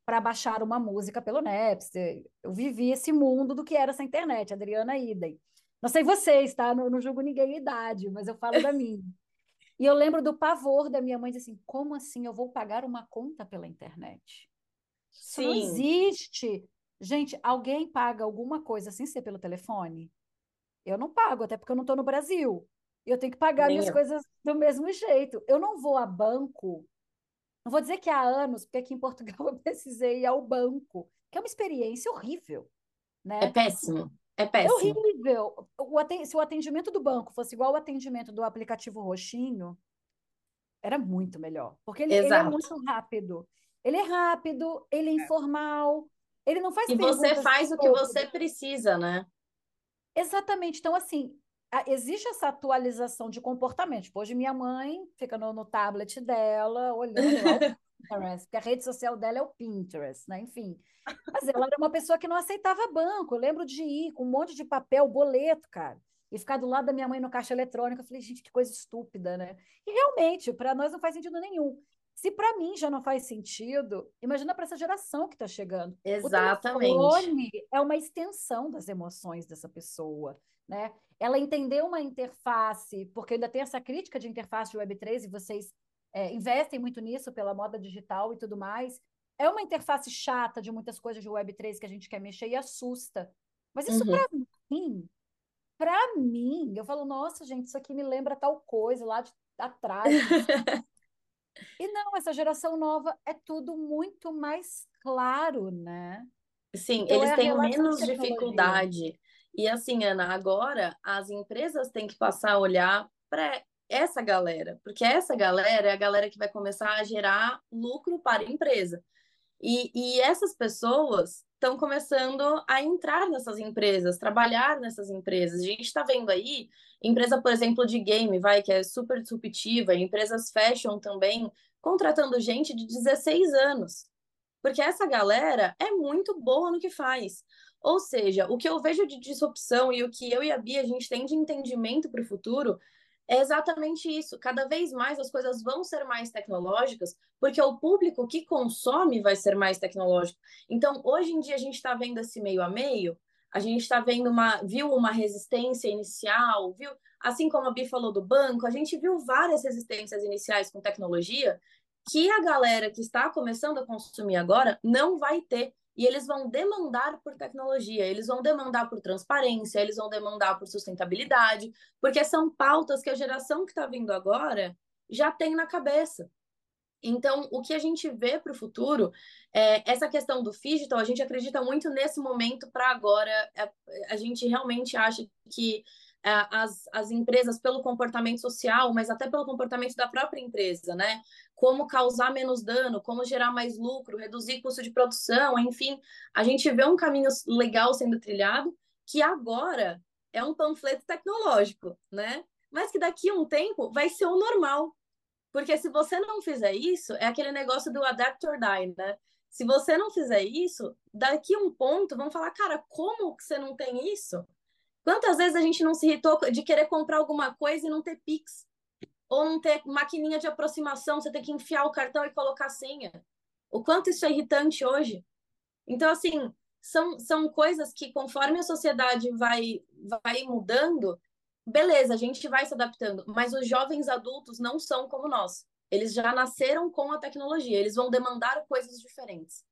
para baixar uma música pelo Napster. Eu vivi esse mundo do que era essa internet, Adriana idem. Não sei vocês, tá? Não, não julgo ninguém a idade, mas eu falo da minha. E eu lembro do pavor da minha mãe, dizer assim, como assim eu vou pagar uma conta pela internet? Isso não Sim, existe. Gente, alguém paga alguma coisa sem ser pelo telefone? Eu não pago, até porque eu não estou no Brasil. E eu tenho que pagar nem minhas eu. coisas do mesmo jeito. Eu não vou a banco, não vou dizer que há anos, porque aqui em Portugal eu precisei ir ao banco, que é uma experiência horrível, É né? péssimo. É É péssimo. horrível. O aten- se o atendimento do banco fosse igual ao atendimento do aplicativo roxinho, era muito melhor, porque ele, ele é Exato. muito rápido. Ele é rápido, ele é informal, ele não faz E você perguntas faz o que você estúpidas. precisa, né? Exatamente. Então, assim, a- existe essa atualização de comportamento. Tipo, hoje minha mãe fica no, no tablet dela, olhando lá o Pinterest, porque a rede social dela é o Pinterest, né? Enfim. Mas ela era uma pessoa que não aceitava banco. Eu lembro de ir com um monte de papel, boleto, cara, e ficar do lado da minha mãe no caixa eletrônico. Eu falei, gente, que coisa estúpida, né? E realmente, para nós não faz sentido nenhum. Se para mim já não faz sentido, imagina para essa geração que está chegando. O Exatamente. telefone é uma extensão das emoções dessa pessoa, né? Ela entendeu uma interface, porque ainda tem essa crítica de interface de web três e vocês é, investem muito nisso pela moda digital e tudo mais. É uma interface chata de muitas coisas de web três que a gente quer mexer e assusta. Mas isso Uhum. para mim, para mim, eu falo, nossa, gente, isso aqui me lembra tal coisa lá de atrás, que e não, essa geração nova é tudo muito mais claro, né? Sim, Então é eles a têm relação de menos tecnologia. dificuldade. E assim, Ana, agora as empresas têm que passar a olhar para essa galera, porque essa galera é a galera que vai começar a gerar lucro para a empresa. E, e essas pessoas estão começando a entrar nessas empresas, trabalhar nessas empresas. A gente está vendo aí empresa, por exemplo, de game, vai, que é super disruptiva, empresas fashion também, contratando gente de dezesseis anos. Porque essa galera é muito boa no que faz. Ou seja, o que eu vejo de disrupção e o que eu e a Bia a gente tem de entendimento para o futuro é exatamente isso. Cada vez mais as coisas vão ser mais tecnológicas, porque o público que consome vai ser mais tecnológico. Então, hoje em dia a gente está vendo esse meio a meio, a gente está vendo uma, viu uma resistência inicial, viu? Assim como a Bia falou do banco, a gente viu várias resistências iniciais com tecnologia que a galera que está começando a consumir agora não vai ter. E eles vão demandar por tecnologia, eles vão demandar por transparência, eles vão demandar por sustentabilidade, porque são pautas que a geração que está vindo agora já tem na cabeça. Então, o que a gente vê para o futuro é essa questão do digital, a gente acredita muito nesse momento para agora. A, a gente realmente acha que é, as, as empresas, pelo comportamento social, mas até pelo comportamento da própria empresa, né? Como causar menos dano, como gerar mais lucro, reduzir custo de produção, enfim, a gente vê um caminho legal sendo trilhado, que agora é um panfleto tecnológico, né? Mas que daqui a um tempo vai ser o normal. Porque se você não fizer isso, é aquele negócio do adapt or die, né? Se você não fizer isso, daqui a um ponto vão falar, cara, como que você não tem isso? Quantas vezes a gente não se irritou de querer comprar alguma coisa e não ter Pix? Ou não ter maquininha de aproximação, você tem que enfiar o cartão e colocar a senha. O quanto isso é irritante hoje. Então, assim, são, são coisas que conforme a sociedade vai, vai mudando, beleza, a gente vai se adaptando, mas os jovens adultos não são como nós. Eles já nasceram com a tecnologia, eles vão demandar coisas diferentes.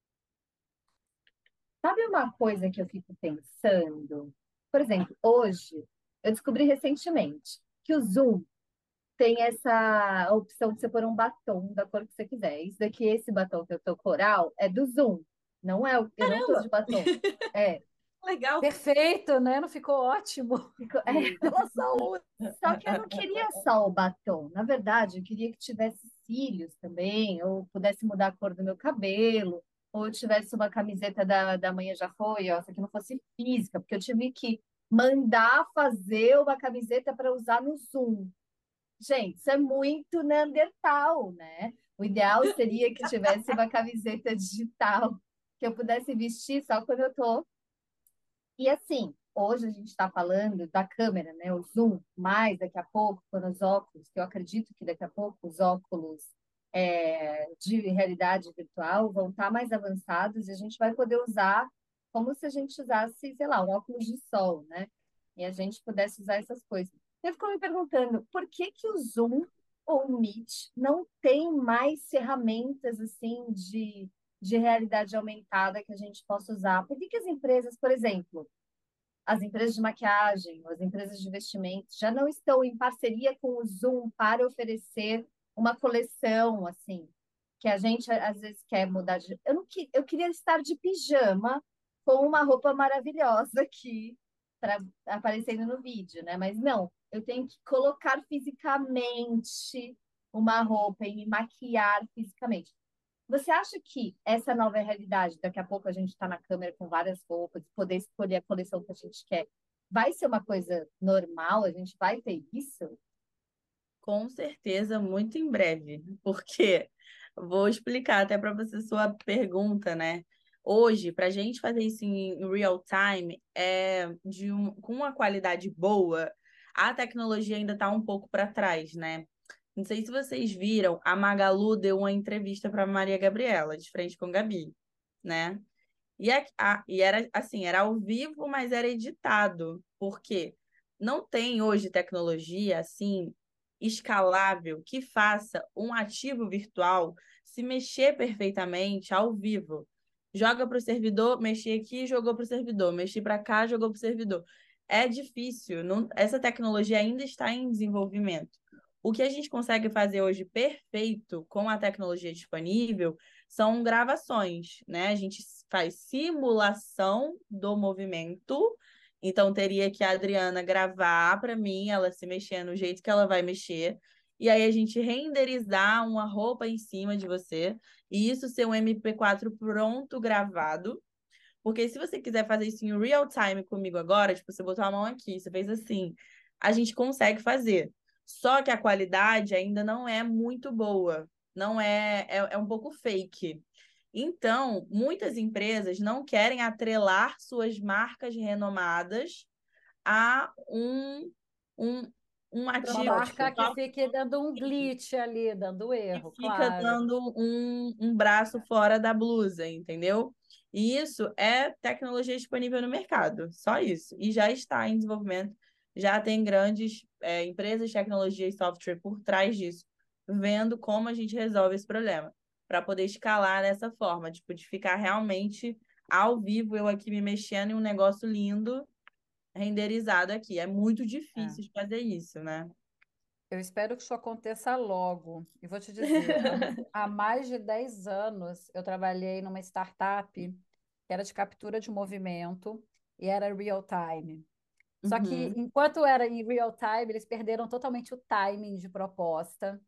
Sabe uma coisa que eu fico pensando? Por exemplo, hoje eu descobri recentemente que o Zoom tem essa opção de você pôr um batom da cor que você quiser. Isso daqui, esse batom que eu tô coral, é do Zoom. Não é, o- eu não tô de Caramba, batom. É, legal. Perfeito, né? Não ficou ótimo? ficou- é. Ela só usa. Só que eu não queria só o batom. Na verdade, eu queria que tivesse cílios também, ou pudesse mudar a cor do meu cabelo, ou eu tivesse uma camiseta da, da Manhã Já Foi, ó, só que não fosse física, porque eu tive que mandar fazer uma camiseta para usar no Zoom. Gente, isso é muito Neandertal, né? O ideal seria que tivesse uma camiseta digital que eu pudesse vestir só quando eu tô. E assim, hoje a gente está falando da câmera, né? O zoom, mas daqui a pouco, quando os óculos, que eu acredito que daqui a pouco os óculos é, de realidade virtual vão estar mais avançados e a gente vai poder usar como se a gente usasse, sei lá, um óculos de sol, né? E a gente pudesse usar essas coisas. Eu fico me perguntando, por que que o Zoom ou o Meet não tem mais ferramentas assim de, de realidade aumentada que a gente possa usar? Por que que as empresas, por exemplo, as empresas de maquiagem, as empresas de investimentos já não estão em parceria com o Zoom para oferecer uma coleção assim, que a gente às vezes quer mudar de. Eu não que... eu queria estar de pijama com uma roupa maravilhosa aqui para aparecendo no vídeo, né? Mas não, eu tenho que colocar fisicamente uma roupa e me maquiar fisicamente. Você acha que essa nova realidade, daqui a pouco a gente está na câmera com várias roupas, poder escolher a coleção que a gente quer, vai ser uma coisa normal? A gente vai ter isso? Com certeza, muito em breve, porque vou explicar até para você sua pergunta, né? Hoje, para a gente fazer isso em real time, é de um, com uma qualidade boa, a tecnologia ainda está um pouco para trás, né? Não sei se vocês viram, a Magalu deu uma entrevista para Maria Gabriela, de frente com Gabi, né? E, a, a- e era assim, era ao vivo, mas era editado. Por quê? Não tem hoje tecnologia assim escalável que faça um ativo virtual se mexer perfeitamente ao vivo. Joga para o servidor, mexi aqui, jogou para o servidor, mexi para cá, jogou para o servidor. É difícil, não, essa tecnologia ainda está em desenvolvimento. O que a gente consegue fazer hoje perfeito com a tecnologia disponível são gravações, né? A gente faz simulação do movimento. Então, teria que a Adriana gravar para mim, ela se mexer no jeito que ela vai mexer. E aí, a gente renderizar uma roupa em cima de você. E isso ser um M P quatro pronto, gravado. Porque se você quiser fazer isso em real time comigo agora, tipo, você botou a mão aqui, você fez assim, a gente consegue fazer. Só que a qualidade ainda não é muito boa. Não é, é, é um pouco fake. Então, muitas empresas não querem atrelar suas marcas renomadas a um, um, um Uma ativo marca Protótipo. que fique dando um glitch ali, dando que erro, fica claro. dando um, um braço fora da blusa, entendeu? E isso é tecnologia disponível no mercado, só isso. E já está em desenvolvimento, já tem grandes é, empresas de tecnologia e software por trás disso, vendo como a gente resolve esse problema, para poder escalar dessa forma, tipo, de ficar realmente ao vivo, eu aqui me mexendo em um negócio lindo, renderizado aqui. É muito É. difícil de fazer isso, né? Eu espero que isso aconteça logo. E vou te dizer, há, há mais de dez anos eu trabalhei numa startup que era de captura de movimento e era real time. Só que Uhum. enquanto era em real time, eles perderam totalmente o timing de proposta.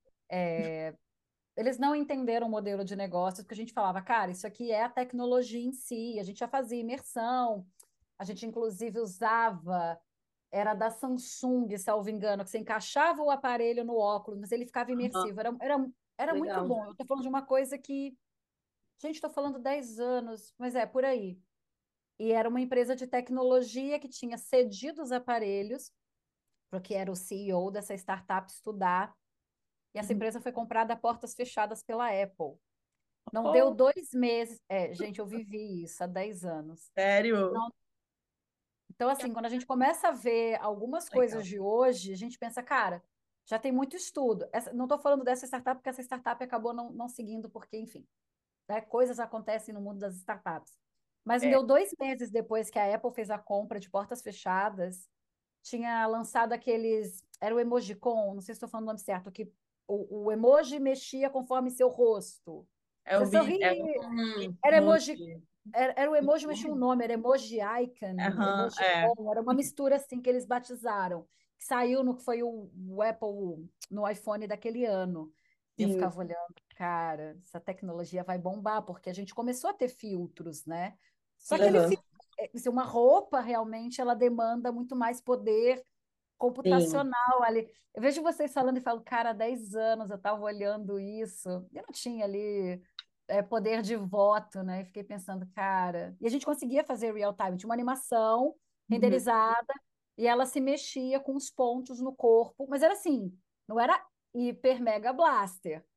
Eles não entenderam o modelo de negócios, porque a gente falava, cara, isso aqui é a tecnologia em si, a gente já fazia imersão, a gente inclusive usava, era da Samsung, salvo engano, que você encaixava o aparelho no óculos, mas ele ficava Aham. imersivo, era, era, era muito Legal. bom. Eu estou falando de uma coisa que, gente, estou falando dez anos, mas é por aí. E era uma empresa de tecnologia que tinha cedido os aparelhos, porque era o C E O dessa startup estudar, e essa Uhum. empresa foi comprada a portas fechadas pela Apple. Não deu Oh, dois meses. É, gente, eu vivi isso há dez anos. sério? Não- Então, assim, quando a gente começa a ver algumas coisas Legal. de hoje, a gente pensa, cara, já tem muito estudo. Essa- não estou falando dessa startup, porque essa startup acabou não, não seguindo, porque, enfim, né, coisas acontecem no mundo das startups. Mas não É. deu dois meses depois que a Apple fez a compra de portas fechadas, tinha lançado aqueles. Era o Emojicon, não sei se estou falando o nome certo, que o, o emoji mexia conforme seu rosto. É o Você bi, sorri, é o Hum, era emoji. emoji. Era, era o emoji, mas tinha um nome, era emoji icon, Aham, emoji é. com, era uma mistura assim que eles batizaram, que saiu no que foi o, o Apple no iPhone daquele ano. E eu Sim. ficava olhando, cara, essa tecnologia vai bombar, porque a gente começou a ter filtros, né? Só que Sim. ele aham, fica, é, se uma roupa realmente ela demanda muito mais poder sim. computacional ali. Eu vejo vocês falando e falo, cara, há dez anos eu estava olhando isso, eu não tinha ali é, poder de voto, né? E fiquei pensando, cara. E a gente conseguia fazer real time, tinha uma animação Uhum. renderizada e ela se mexia com os pontos no corpo, mas era assim, não era hiper mega blaster.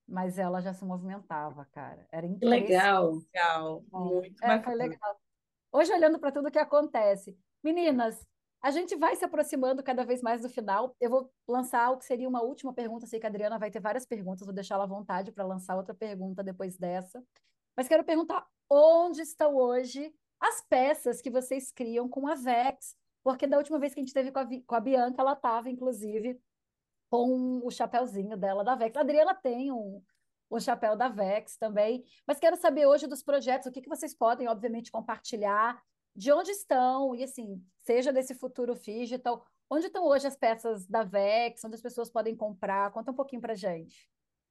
mas ela já se movimentava, cara. Era Que impressionante. legal. Legal, muito É, foi bacana. legal. Hoje, olhando para tudo que acontece, meninas, a gente vai se aproximando cada vez mais do final. Eu vou lançar o que seria uma última pergunta. Sei que a Adriana vai ter várias perguntas, vou deixar ela à vontade para lançar outra pergunta depois dessa. Mas quero perguntar onde estão hoje as peças que vocês criam com a Vex? Porque da última vez que a gente teve com a, Vi- com a Bianca, ela estava, inclusive, com o chapéuzinho dela da Vex. A Adriana tem um, o chapéu da Vex também, mas quero saber hoje dos projetos, o que que vocês podem, obviamente, compartilhar, de onde estão, e assim, seja desse futuro digital, onde estão hoje as peças da Vex, onde as pessoas podem comprar? Conta um pouquinho pra gente.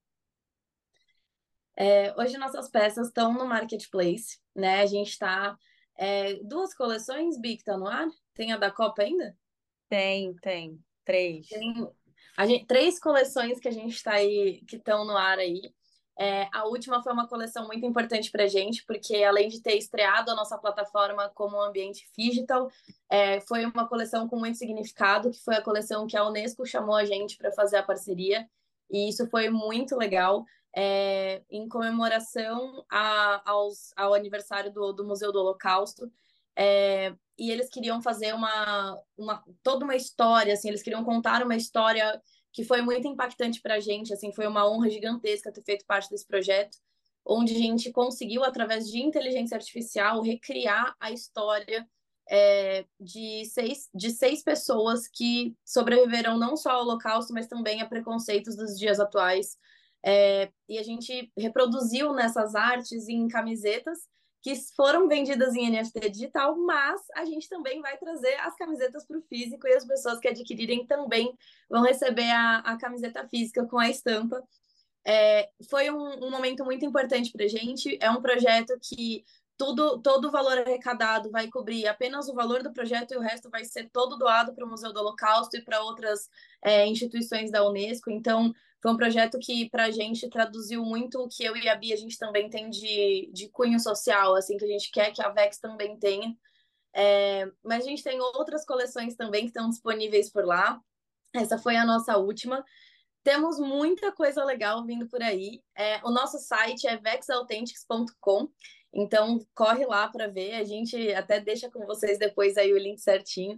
É, hoje nossas peças estão no marketplace, né? A gente está duas coleções, Bi, que tá no ar. Tem a da Copa ainda? Tem, tem. Três. Tem a gente, três coleções que a gente está aí, que estão no ar aí. É, a última foi uma coleção muito importante para a gente, porque além de ter estreado a nossa plataforma como um ambiente digital, é, foi uma coleção com muito significado, que foi a coleção que a Unesco chamou a gente para fazer a parceria, e isso foi muito legal, é, em comemoração a, aos, ao aniversário do, do Museu do Holocausto. É, e eles queriam fazer uma, uma toda uma história, assim, eles queriam contar uma história que foi muito impactante para a gente, assim, foi uma honra gigantesca ter feito parte desse projeto, onde a gente conseguiu, através de inteligência artificial, recriar a história é, de, seis, de seis pessoas que sobreviveram não só ao Holocausto, mas também a preconceitos dos dias atuais. É, e a gente reproduziu nessas artes em camisetas que foram vendidas em N F T digital, mas a gente também vai trazer as camisetas para o físico e as pessoas que adquirirem também vão receber a, a camiseta física com a estampa. É, foi um, um momento muito importante para a gente. É um projeto que tudo, todo o valor arrecadado vai cobrir apenas o valor do projeto e o resto vai ser todo doado para o Museu do Holocausto e para outras é, instituições da Unesco. Então, foi um projeto que, para a gente, traduziu muito o que eu e a Bia, a gente também tem de, de cunho social, assim, que a gente quer que a Vex também tenha. É, mas a gente tem outras coleções também que estão disponíveis por lá. Essa foi a nossa última. Temos muita coisa legal vindo por aí. É, o nosso site é vex authentics ponto com, então corre lá para ver. A gente até deixa com vocês depois aí o link certinho.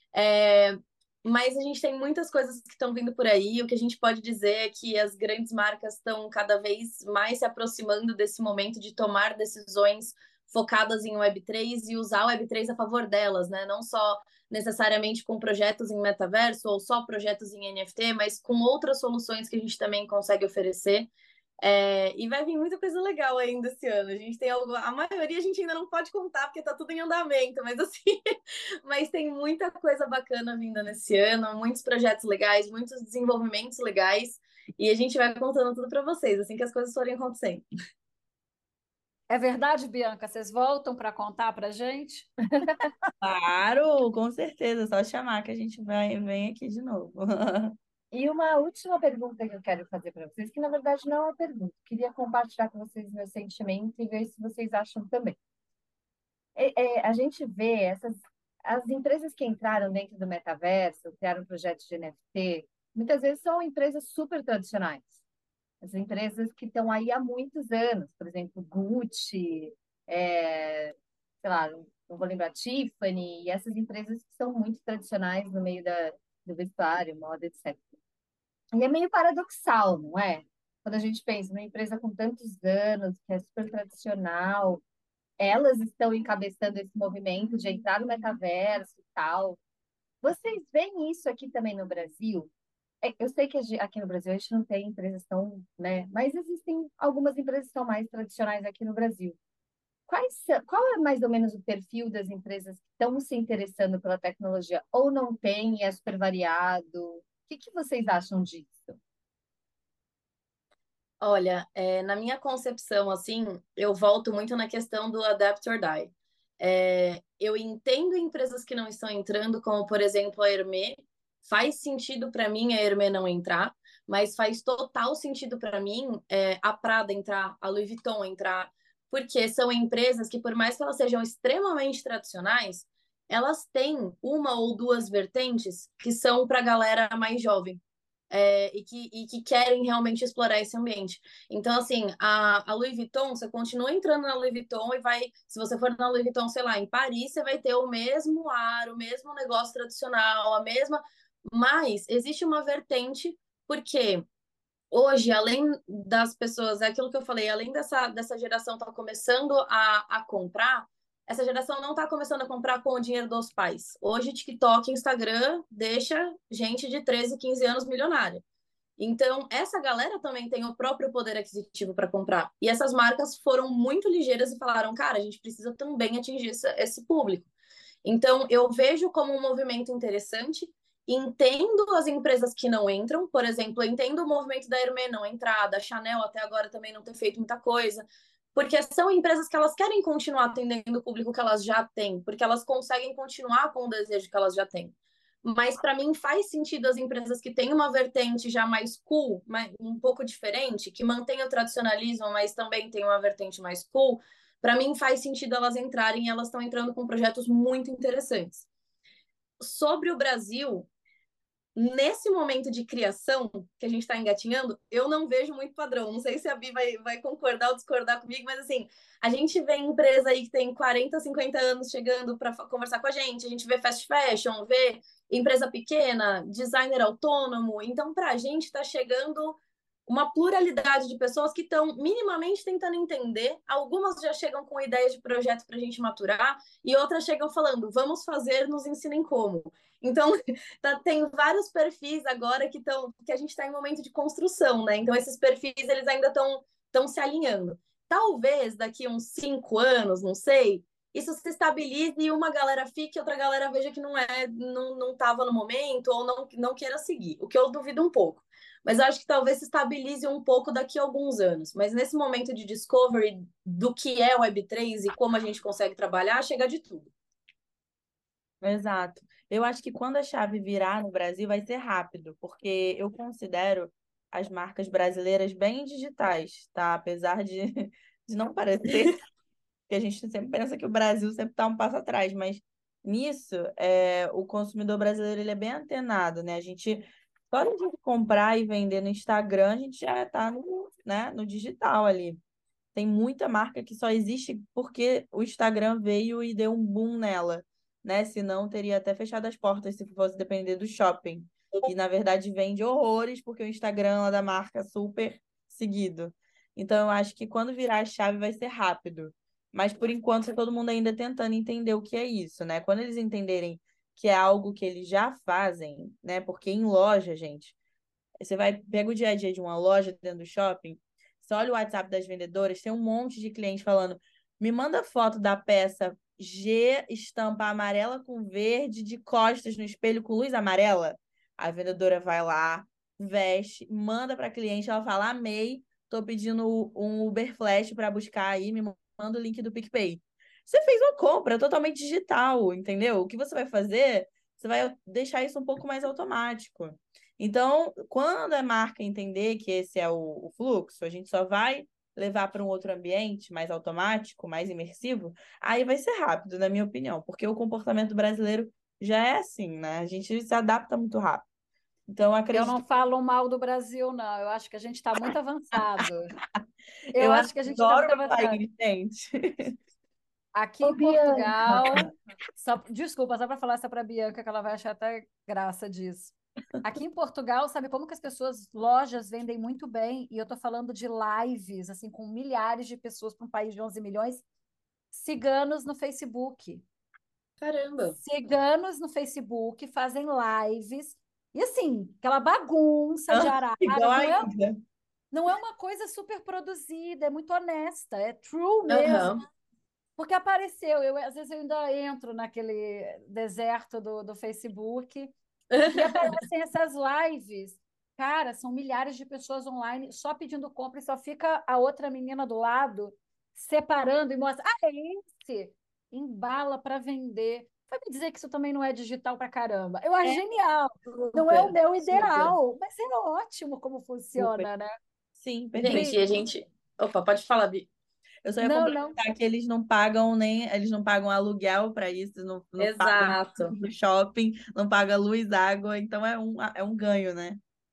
É, mas a gente tem muitas coisas que estão vindo por aí. O que a gente pode dizer é que as grandes marcas estão cada vez mais se aproximando desse momento de tomar decisões focadas em web três e usar o web três a favor delas, né? Não só necessariamente com projetos em metaverso ou só projetos em N F T, mas com outras soluções que a gente também consegue oferecer. É, e vai vir muita coisa legal ainda esse ano. A gente tem algo, a maioria a gente ainda não pode contar porque tá tudo em andamento, mas assim, mas tem muita coisa bacana vinda nesse ano, muitos projetos legais, muitos desenvolvimentos legais, e a gente vai contando tudo para vocês assim que as coisas forem acontecendo. É verdade, Bianca? Vocês voltam para contar para gente? Claro, com certeza. Só chamar que a gente vai, vem aqui de novo. E uma última pergunta que eu quero fazer para vocês, que na verdade não é uma pergunta, queria compartilhar com vocês meu sentimento e ver se vocês acham também. É, é, a gente vê essas as empresas que entraram dentro do metaverso, criaram projetos de N F T, muitas vezes são empresas super tradicionais. As empresas que estão aí há muitos anos, por exemplo, Gucci, é, sei lá, não não vou lembrar, Tiffany, e essas empresas que são muito tradicionais no meio da, do vestuário, moda, etcétera. E é meio paradoxal, não é? Quando a gente pensa numa empresa com tantos anos, que é super tradicional, elas estão encabeçando esse movimento de entrar no metaverso e tal. Vocês veem isso aqui também no Brasil? É, eu sei que a gen- aqui no Brasil a gente não tem empresas tão, né? Mas existem algumas empresas que são mais tradicionais aqui no Brasil. Quais, são- qual é mais ou menos o perfil das empresas que estão se interessando pela tecnologia ou não tem e é super variado? O que que vocês acham disso? Olha, é, na minha concepção, assim, eu volto muito na questão do adapt or die. É, eu entendo empresas que não estão entrando, como por exemplo a Hermé. Faz sentido para mim a Hermé não entrar, mas faz total sentido para mim é, a Prada entrar, a Louis Vuitton entrar, porque são empresas que, por mais que elas sejam extremamente tradicionais, elas têm uma ou duas vertentes que são para a galera mais jovem. é, e, que, e que querem realmente explorar esse ambiente. Então, assim, a, a Louis Vuitton, você continua entrando na Louis Vuitton e vai, se você for na Louis Vuitton, sei lá, em Paris, você vai ter o mesmo ar, o mesmo negócio tradicional, a mesma. Mas existe uma vertente, porque hoje, além das pessoas, é aquilo que eu falei, além dessa, dessa geração estar tá começando a, a comprar, essa geração não está começando a comprar com o dinheiro dos pais. Hoje, TikTok, Instagram deixa gente de treze, quinze anos milionária. Então, essa galera também tem o próprio poder aquisitivo para comprar. E essas marcas foram muito ligeiras e falaram, cara, a gente precisa também atingir esse, esse público. Então, eu vejo como um movimento interessante, entendo as empresas que não entram, por exemplo, entendo o movimento da Hermès não entrar, da Chanel até agora também não ter feito muita coisa, porque são empresas que elas querem continuar atendendo o público que elas já têm, porque elas conseguem continuar com o desejo que elas já têm. Mas para mim faz sentido as empresas que têm uma vertente já mais cool, um pouco diferente, que mantém o tradicionalismo, mas também tem uma vertente mais cool, para mim faz sentido elas entrarem e elas estão entrando com projetos muito interessantes. Sobre o Brasil, nesse momento de criação que a gente está engatinhando, eu não vejo muito padrão. Não sei se a Bi vai, vai concordar ou discordar comigo, mas assim, a gente vê empresa aí que tem quarenta, cinquenta anos chegando para conversar com a gente, a gente vê fast fashion, vê empresa pequena, designer autônomo. Então, para a gente está chegando uma pluralidade de pessoas que estão minimamente tentando entender. Algumas já chegam com ideias de projeto para a gente maturar e outras chegam falando, vamos fazer, nos ensinem como. Então, tá, tem vários perfis agora que, tão, que a gente está em momento de construção, né? Então, esses perfis, eles ainda estão estão se alinhando. Talvez daqui uns cinco anos, não sei, isso se estabilize e uma galera fique e outra galera veja que não é, não, não estava no momento ou não, não queira seguir, o que eu duvido um pouco. Mas eu acho que talvez se estabilize um pouco daqui a alguns anos. Mas nesse momento de discovery do que é o web três e como a gente consegue trabalhar, chega de tudo. Exato. Eu acho que quando a chave virar no Brasil vai ser rápido, porque eu considero as marcas brasileiras bem digitais, tá? Apesar de, de não parecer, que a gente sempre pensa que o Brasil sempre está um passo atrás, mas nisso, é, o consumidor brasileiro ele é bem antenado, né? A gente, só de comprar e vender no Instagram, a gente já está no, né, no digital ali. Tem muita marca que só existe porque o Instagram veio e deu um boom nela, né? Senão teria até fechado as portas se fosse depender do shopping. E, na verdade, vende horrores porque o Instagram lá da marca é super seguido. Então, eu acho que quando virar a chave vai ser rápido. Mas, por enquanto, todo mundo ainda tentando entender o que é isso, né? Quando eles entenderem que é algo que eles já fazem, né? Porque em loja, gente, você vai, pega o dia a dia de uma loja dentro do shopping, você olha o WhatsApp das vendedoras, tem um monte de cliente falando, me manda foto da peça G, estampa amarela com verde, de costas no espelho com luz amarela. A vendedora vai lá, veste, manda para a cliente, ela fala, amei, tô pedindo um Uber Flash para buscar aí, me manda o link do PicPay. Você fez uma compra totalmente digital, entendeu? O que você vai fazer? Você vai deixar isso um pouco mais automático. Então, quando a marca entender que esse é o, o fluxo, a gente só vai levar para um outro ambiente mais automático, mais imersivo, aí vai ser rápido, na minha opinião, porque o comportamento brasileiro já é assim, né? A gente se adapta muito rápido. Então, eu Eu não acredito. falo mal do Brasil, não. Eu acho que a gente está muito avançado. Eu Eu acho que a gente está adoro muito meu avançado. país, gente. Aqui Ô, em Portugal, Bianca, só, desculpa, só para falar essa para a Bianca, que ela vai achar até graça disso. Aqui em Portugal, sabe como que as pessoas, lojas vendem muito bem, e eu tô falando de lives, assim, com milhares de pessoas para um país de onze milhões, ciganos no Facebook. Caramba. Ciganos no Facebook fazem lives, e assim, aquela bagunça de Igual araras, a não é, Índia. não é uma coisa super produzida, é muito honesta, é true mesmo. Aham. Porque apareceu, eu, às vezes eu ainda entro naquele deserto do, do Facebook e aparecem essas lives. Cara, são milhares de pessoas online só pedindo compra e só fica a outra menina do lado separando e mostra. Ah, é esse! Embala para vender. Vai me dizer que isso também não é digital para caramba. Eu acho É genial. Não é o Super, meu super, ideal, mas é ótimo como super. funciona, né? Sim, gente, perfeito. e a gente. Opa, pode falar, Bi. Eu só ia Não, não. complementar que eles não pagam nem, eles não pagam aluguel para isso, não, não pagam Exato. do shopping, não pagam luz, água, então é um, é um ganho, né?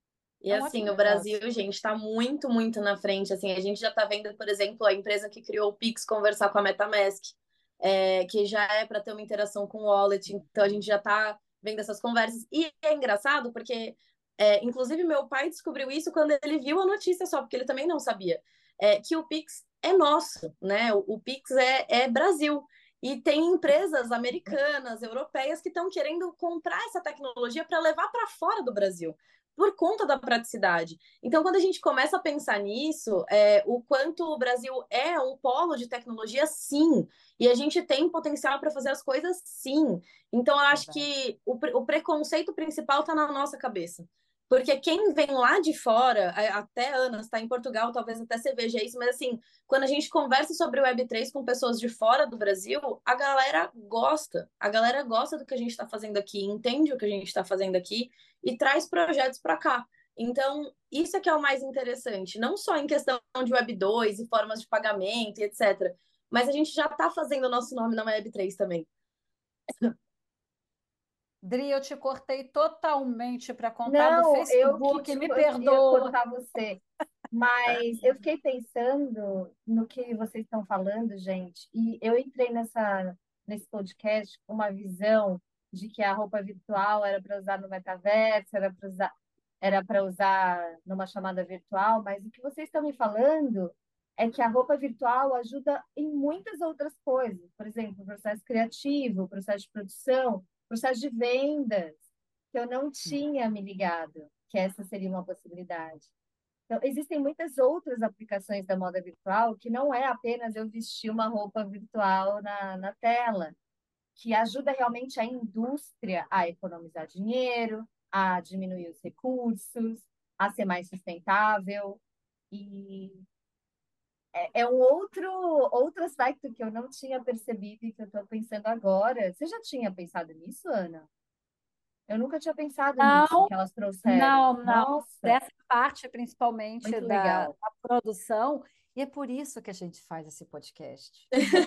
E É um assim, ótimo o Brasil, negócio. gente, está muito, muito na frente. Assim, a gente já está vendo, por exemplo, a empresa que criou o Pix conversar com a MetaMask, é, que já é para ter uma interação com o Wallet. Então a gente já está vendo essas conversas. E é engraçado porque, é, inclusive, meu pai descobriu isso quando ele viu a notícia só, porque ele também não sabia, é, que o Pix é nosso, né? O, o Pix é, é Brasil. E tem empresas americanas, europeias, que estão querendo comprar essa tecnologia para levar para fora do Brasil por conta da praticidade. Então, quando a gente começa a pensar nisso, é, o quanto o Brasil é um polo de tecnologia, sim, e a gente tem potencial para fazer as coisas, sim. Então, eu acho Verdade. que o, pre- o preconceito principal está na nossa cabeça. Porque quem vem lá de fora, a- até Ana, está em Portugal, talvez até você veja isso, mas assim, quando a gente conversa sobre o web três com pessoas de fora do Brasil, a galera gosta. A galera gosta do que a gente está fazendo aqui, entende o que a gente está fazendo aqui e traz projetos para cá. Então, isso é que é o mais interessante, não só em questão de web dois e formas de pagamento e etcétera. Mas a gente já está fazendo o nosso nome na web três também. Dri, eu te cortei totalmente para contar do Não, eu que Facebook, te me cor- ia perdoa. cortar você. Mas eu fiquei pensando no que vocês estão falando, gente, e eu entrei nessa, nesse podcast com uma visão de que a roupa virtual era para usar no metaverso, era para usar, era para usar numa chamada virtual, mas o que vocês estão me falando é que a roupa virtual ajuda em muitas outras coisas, por exemplo, processo criativo, processo de produção, processo de vendas, que eu não tinha me ligado, que essa seria uma possibilidade. Então, existem muitas outras aplicações da moda virtual que não é apenas eu vestir uma roupa virtual na, na tela, que ajuda realmente a indústria a economizar dinheiro, a diminuir os recursos, a ser mais sustentável. E é, é um outro, outro aspecto que eu não tinha percebido e que eu estou pensando agora. Você já tinha pensado nisso, Ana? Eu nunca tinha pensado nisso Não, que elas trouxeram. não, não. Nossa, Dessa parte, principalmente muito da, legal. da produção, e é por isso que a gente faz esse podcast.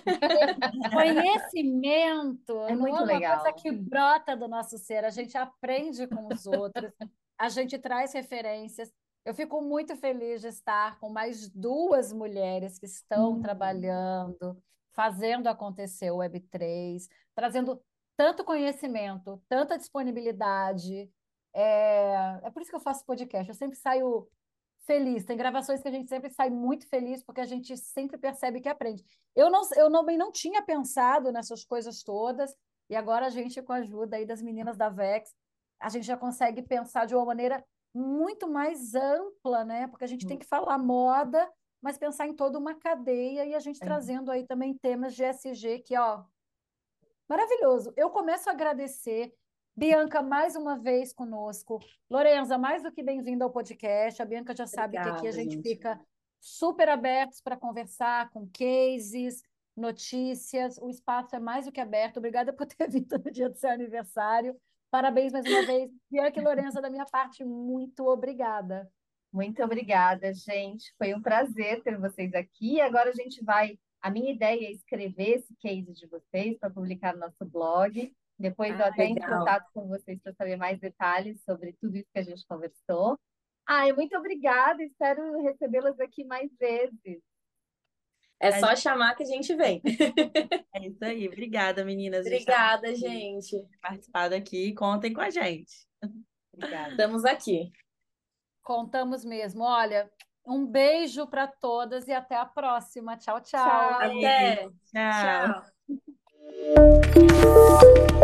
Conhecimento É não muito é uma coisa legal. que brota do nosso ser, a gente aprende com os outros, a gente traz referências. Eu fico muito feliz de estar com mais duas mulheres que estão Hum. trabalhando, fazendo acontecer o web três, trazendo tanto conhecimento, tanta disponibilidade. É, é por isso que eu faço podcast. Eu sempre saio feliz. Tem gravações que a gente sempre sai muito feliz, porque a gente sempre percebe que aprende. Eu não, eu não, não tinha pensado nessas coisas todas, e agora a gente, com a ajuda aí das meninas da Vex, a gente já consegue pensar de uma maneira muito mais ampla, né? Porque a gente tem que falar moda, mas pensar em toda uma cadeia e a gente É. trazendo aí também temas de E S G que, ó, maravilhoso. Eu começo a agradecer. Bianca, mais uma vez conosco. Lorenza, mais do que bem-vinda ao podcast. A Bianca já sabe que aqui a Obrigada, gente gente. fica super abertos para conversar com cases, notícias. O espaço é mais do que aberto. Obrigada por ter vindo no dia do seu aniversário. Parabéns mais uma vez. Bianca e Lorenza, da minha parte, muito obrigada. Muito obrigada, gente. Foi um prazer ter vocês aqui. Agora a gente vai. A minha ideia é escrever esse case de vocês para publicar no nosso blog. Depois eu Ah, até entro em legal. contato com vocês para saber mais detalhes sobre tudo isso que a gente conversou. Ai, muito obrigada. Espero recebê-las aqui mais vezes. É A só gente- chamar que a gente vem. É isso aí. Obrigada, meninas, de estar Obrigada, aqui, gente. participado aqui. Contem com a gente. Obrigada. Estamos aqui. Contamos mesmo. Olha, um beijo para todas e até a próxima. Tchau, tchau. Tchau. Beijo. Até. Tchau. Tchau.